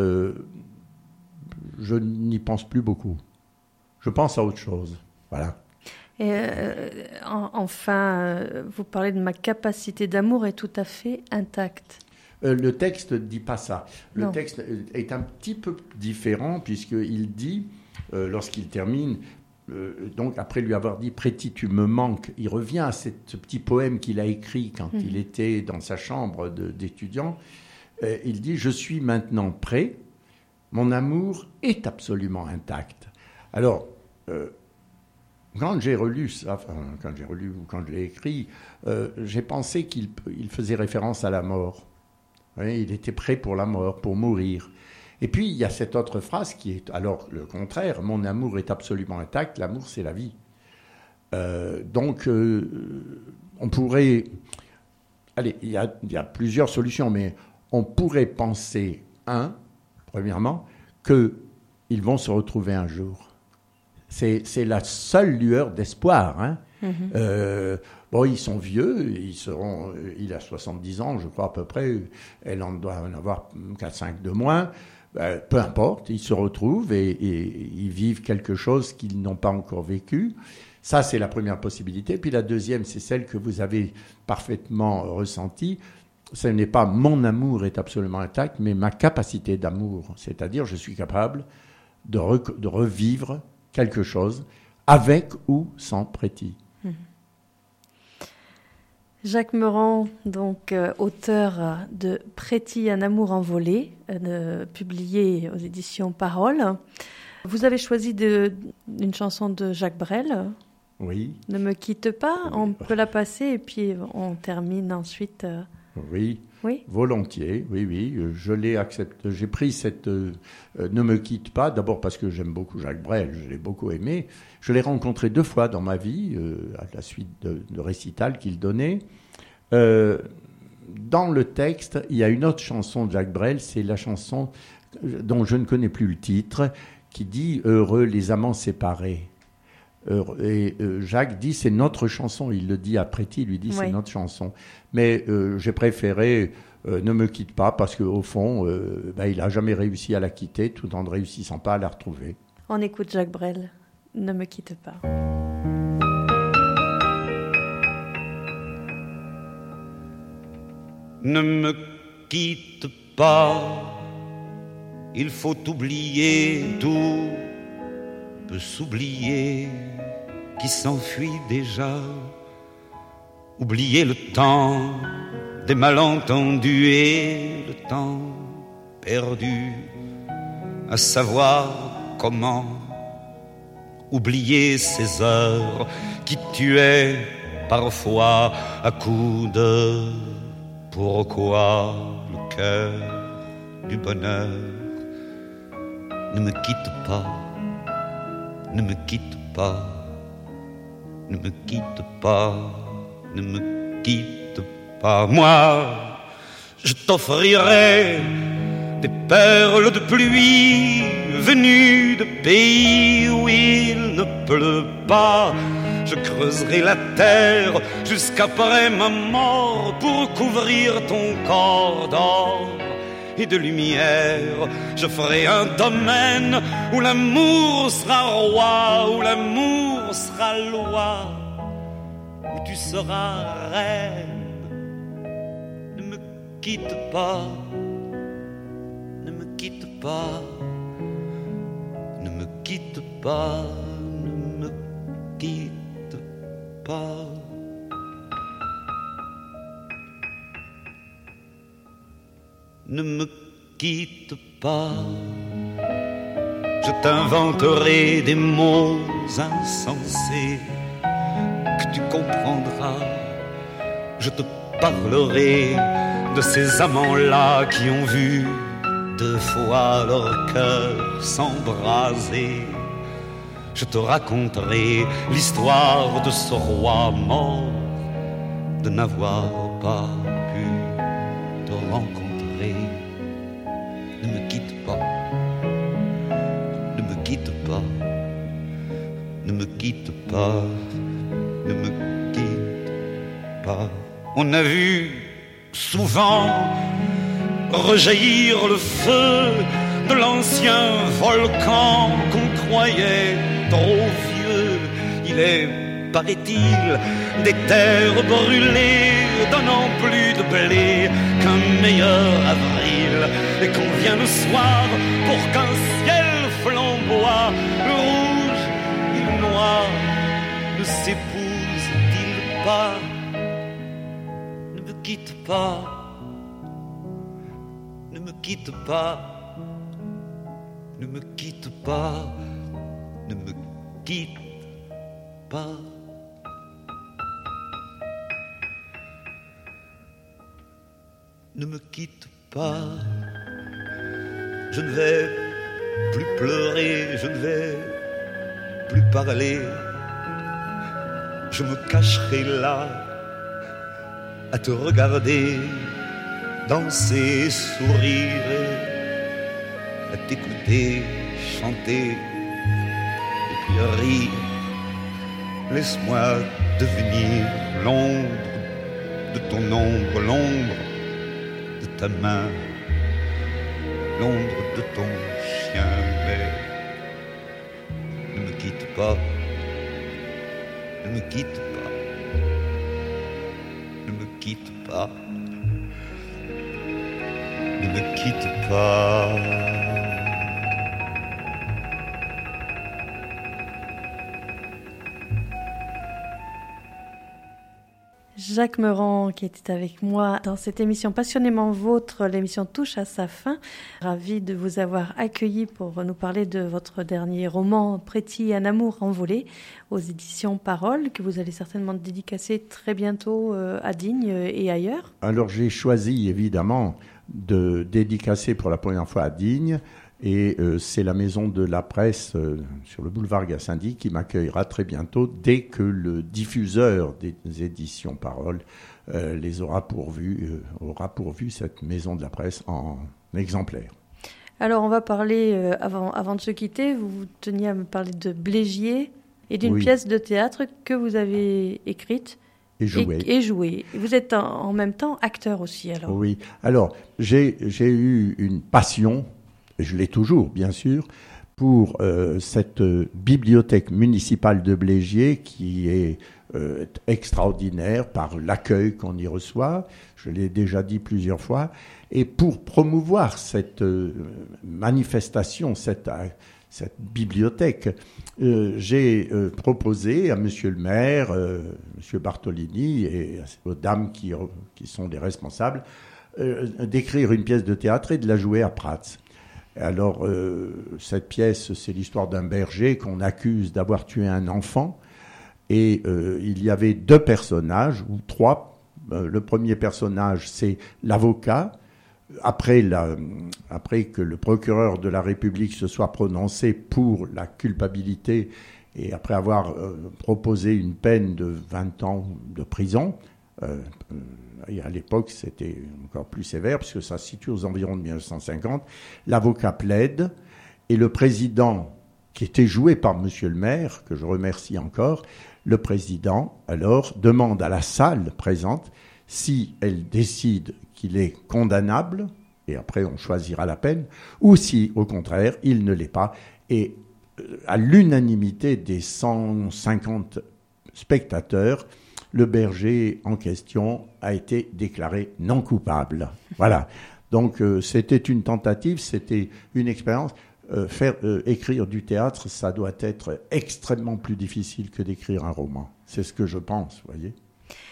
Speaker 2: je n'y pense plus beaucoup. Je pense à autre chose. Voilà.
Speaker 1: Et enfin, vous parlez de ma capacité d'amour est tout à fait intacte.
Speaker 2: Le texte ne dit pas ça. Le texte est un petit peu différent puisqu'il dit, lorsqu'il termine, donc après lui avoir dit « Préti, tu me manques », il revient à ce petit poème qu'il a écrit quand il était dans sa chambre d'étudiant. Il dit « Je suis maintenant prêt, mon amour est absolument intact ». Alors... quand j'ai relu ça, quand je l'ai écrit, j'ai pensé qu'il faisait référence à la mort. Oui, il était prêt pour la mort, pour mourir. Et puis, il y a cette autre phrase qui est alors le contraire. Mon amour est absolument intact, l'amour, c'est la vie. Donc, on pourrait... Allez, il y a plusieurs solutions, mais on pourrait penser, premièrement, qu'ils vont se retrouver un jour. C'est la seule lueur d'espoir. Ils sont vieux, il a 70 ans, je crois à peu près, elle en doit en avoir 4-5 de moins. Peu importe, ils se retrouvent et ils vivent quelque chose qu'ils n'ont pas encore vécu. Ça, c'est la première possibilité. Puis la deuxième, c'est celle que vous avez parfaitement ressentie. Ce n'est pas mon amour est absolument intact, mais ma capacité d'amour. C'est-à-dire, je suis capable de revivre quelque chose, avec ou sans Préti.
Speaker 1: Jacques Meurant, donc auteur de Préti, un amour envolé, publié aux éditions Parole. Vous avez choisi une chanson de Jacques Brel.
Speaker 2: Oui.
Speaker 1: Ne me quitte pas, on peut la passer et puis on termine ensuite.
Speaker 2: Oui.
Speaker 1: Oui.
Speaker 2: Volontiers, oui, je l'ai accepté. J'ai pris cette Ne me quitte pas, d'abord parce que j'aime beaucoup Jacques Brel, je l'ai beaucoup aimé. Je l'ai rencontré 2 fois dans ma vie, à la suite de récitals qu'il donnait. Dans le texte, il y a une autre chanson de Jacques Brel, c'est la chanson dont je ne connais plus le titre, qui dit « Heureux les amants séparés ». Et Jacques dit c'est notre chanson, il le dit après il lui dit c'est notre chanson, mais j'ai préféré Ne me quitte pas parce qu'au fond il n'a jamais réussi à la quitter tout en ne réussissant pas à la retrouver.
Speaker 1: On écoute Jacques Brel, Ne me quitte pas.
Speaker 4: Ne me quitte pas, il faut oublier, tout peut s'oublier qui s'enfuit déjà. Oublier le temps des malentendus et le temps perdu à savoir comment. Oublier ces heures qui tuaient parfois à coups de pourquoi le cœur du bonheur. Ne me quitte pas, ne me quitte pas, ne me quitte pas, ne me quitte pas. Moi, je t'offrirai des perles de pluie venues de pays où il ne pleut pas. Je creuserai la terre jusqu'après ma mort pour couvrir ton corps d'or et de lumière. Je ferai un domaine où l'amour sera roi, où l'amour sera loi, où tu seras reine. Ne me quitte pas, ne me quitte pas, ne me quitte pas, ne me quitte pas. Ne me quitte pas, je t'inventerai des mots insensés que tu comprendras. Je te parlerai de ces amants-là qui ont vu 2 fois leur cœur s'embraser. Je te raconterai l'histoire de ce roi mort, de n'avoir pas pu te rencontrer. Ne me quitte pas, ne me quitte pas, ne me quitte pas, ne me quitte pas. On a vu souvent rejaillir le feu de l'ancien volcan qu'on croyait trop vieux. Il est, paraît-il, des terres brûlées donnant plus de blé qu'un meilleur avril, et qu'on vient le soir pour qu'un ciel flamboie. Le rouge et le noir ne s'épousent-ils pas? Ne me quitte pas, ne me quitte pas, ne me quitte pas, ne me quitte pas. Ne me quitte pas, je ne vais plus pleurer, je ne vais plus parler. Je me cacherai là à te regarder danser, sourire, à t'écouter chanter et puis rire. Laisse-moi devenir l'ombre de ton ombre, l'ombre de ta main, l'ombre de ton chien. Mais ne me quitte pas, ne me quitte pas, ne me quitte pas, ne me quitte pas.
Speaker 1: Jacques Meurant qui était avec moi dans cette émission Passionnément Vôtre. L'émission touche à sa fin. Ravi de vous avoir accueilli pour nous parler de votre dernier roman Pretty, un amour envolé aux éditions Parole, que vous allez certainement dédicacer très bientôt à Digne et ailleurs.
Speaker 2: Alors j'ai choisi évidemment de dédicacer pour la première fois à Digne. Et c'est la maison de la presse sur le boulevard Gassendi qui m'accueillera très bientôt dès que le diffuseur des éditions Parole aura pourvu cette maison de la presse en exemplaires.
Speaker 1: Alors on va parler, avant de se quitter, vous teniez à me parler de Blégier et d'une pièce de théâtre que vous avez écrite. Et joué. Vous êtes en même temps acteur aussi alors.
Speaker 2: Oui, alors j'ai eu une passion, je l'ai toujours, bien sûr, pour cette bibliothèque municipale de Blégier qui est extraordinaire par l'accueil qu'on y reçoit, je l'ai déjà dit plusieurs fois, et pour promouvoir cette manifestation, cette bibliothèque, j'ai proposé à monsieur le maire, monsieur Bartolini et aux dames qui sont des responsables, d'écrire une pièce de théâtre et de la jouer à Prats. Alors, cette pièce, c'est l'histoire d'un berger qu'on accuse d'avoir tué un enfant. Et il y avait 2 personnages, ou 3. Le premier personnage, c'est l'avocat. Après que le procureur de la République se soit prononcé pour la culpabilité et après avoir proposé une peine de 20 ans de prison, et à l'époque, c'était encore plus sévère, puisque ça se situe aux environs de 1950. L'avocat plaide, et le président, qui était joué par monsieur le maire, que je remercie encore, le président, alors, demande à la salle présente si elle décide qu'il est condamnable, et après on choisira la peine, ou si, au contraire, il ne l'est pas. Et à l'unanimité des 150 spectateurs, le berger en question a été déclaré non coupable. Voilà. Donc c'était une tentative, c'était une expérience. Écrire du théâtre, ça doit être extrêmement plus difficile que d'écrire un roman. C'est ce que je pense, vous voyez.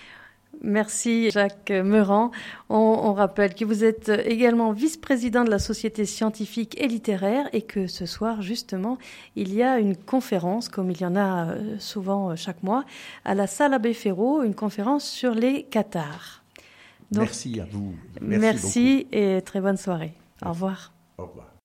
Speaker 1: Merci Jacques Meurant. On rappelle que vous êtes également vice-président de la Société scientifique et littéraire et que ce soir, justement, il y a une conférence, comme il y en a souvent chaque mois, à la salle Abbé Ferraud, une conférence sur les cathares.
Speaker 2: Donc, merci à vous.
Speaker 1: Merci et très bonne soirée. Au revoir.
Speaker 2: Au revoir.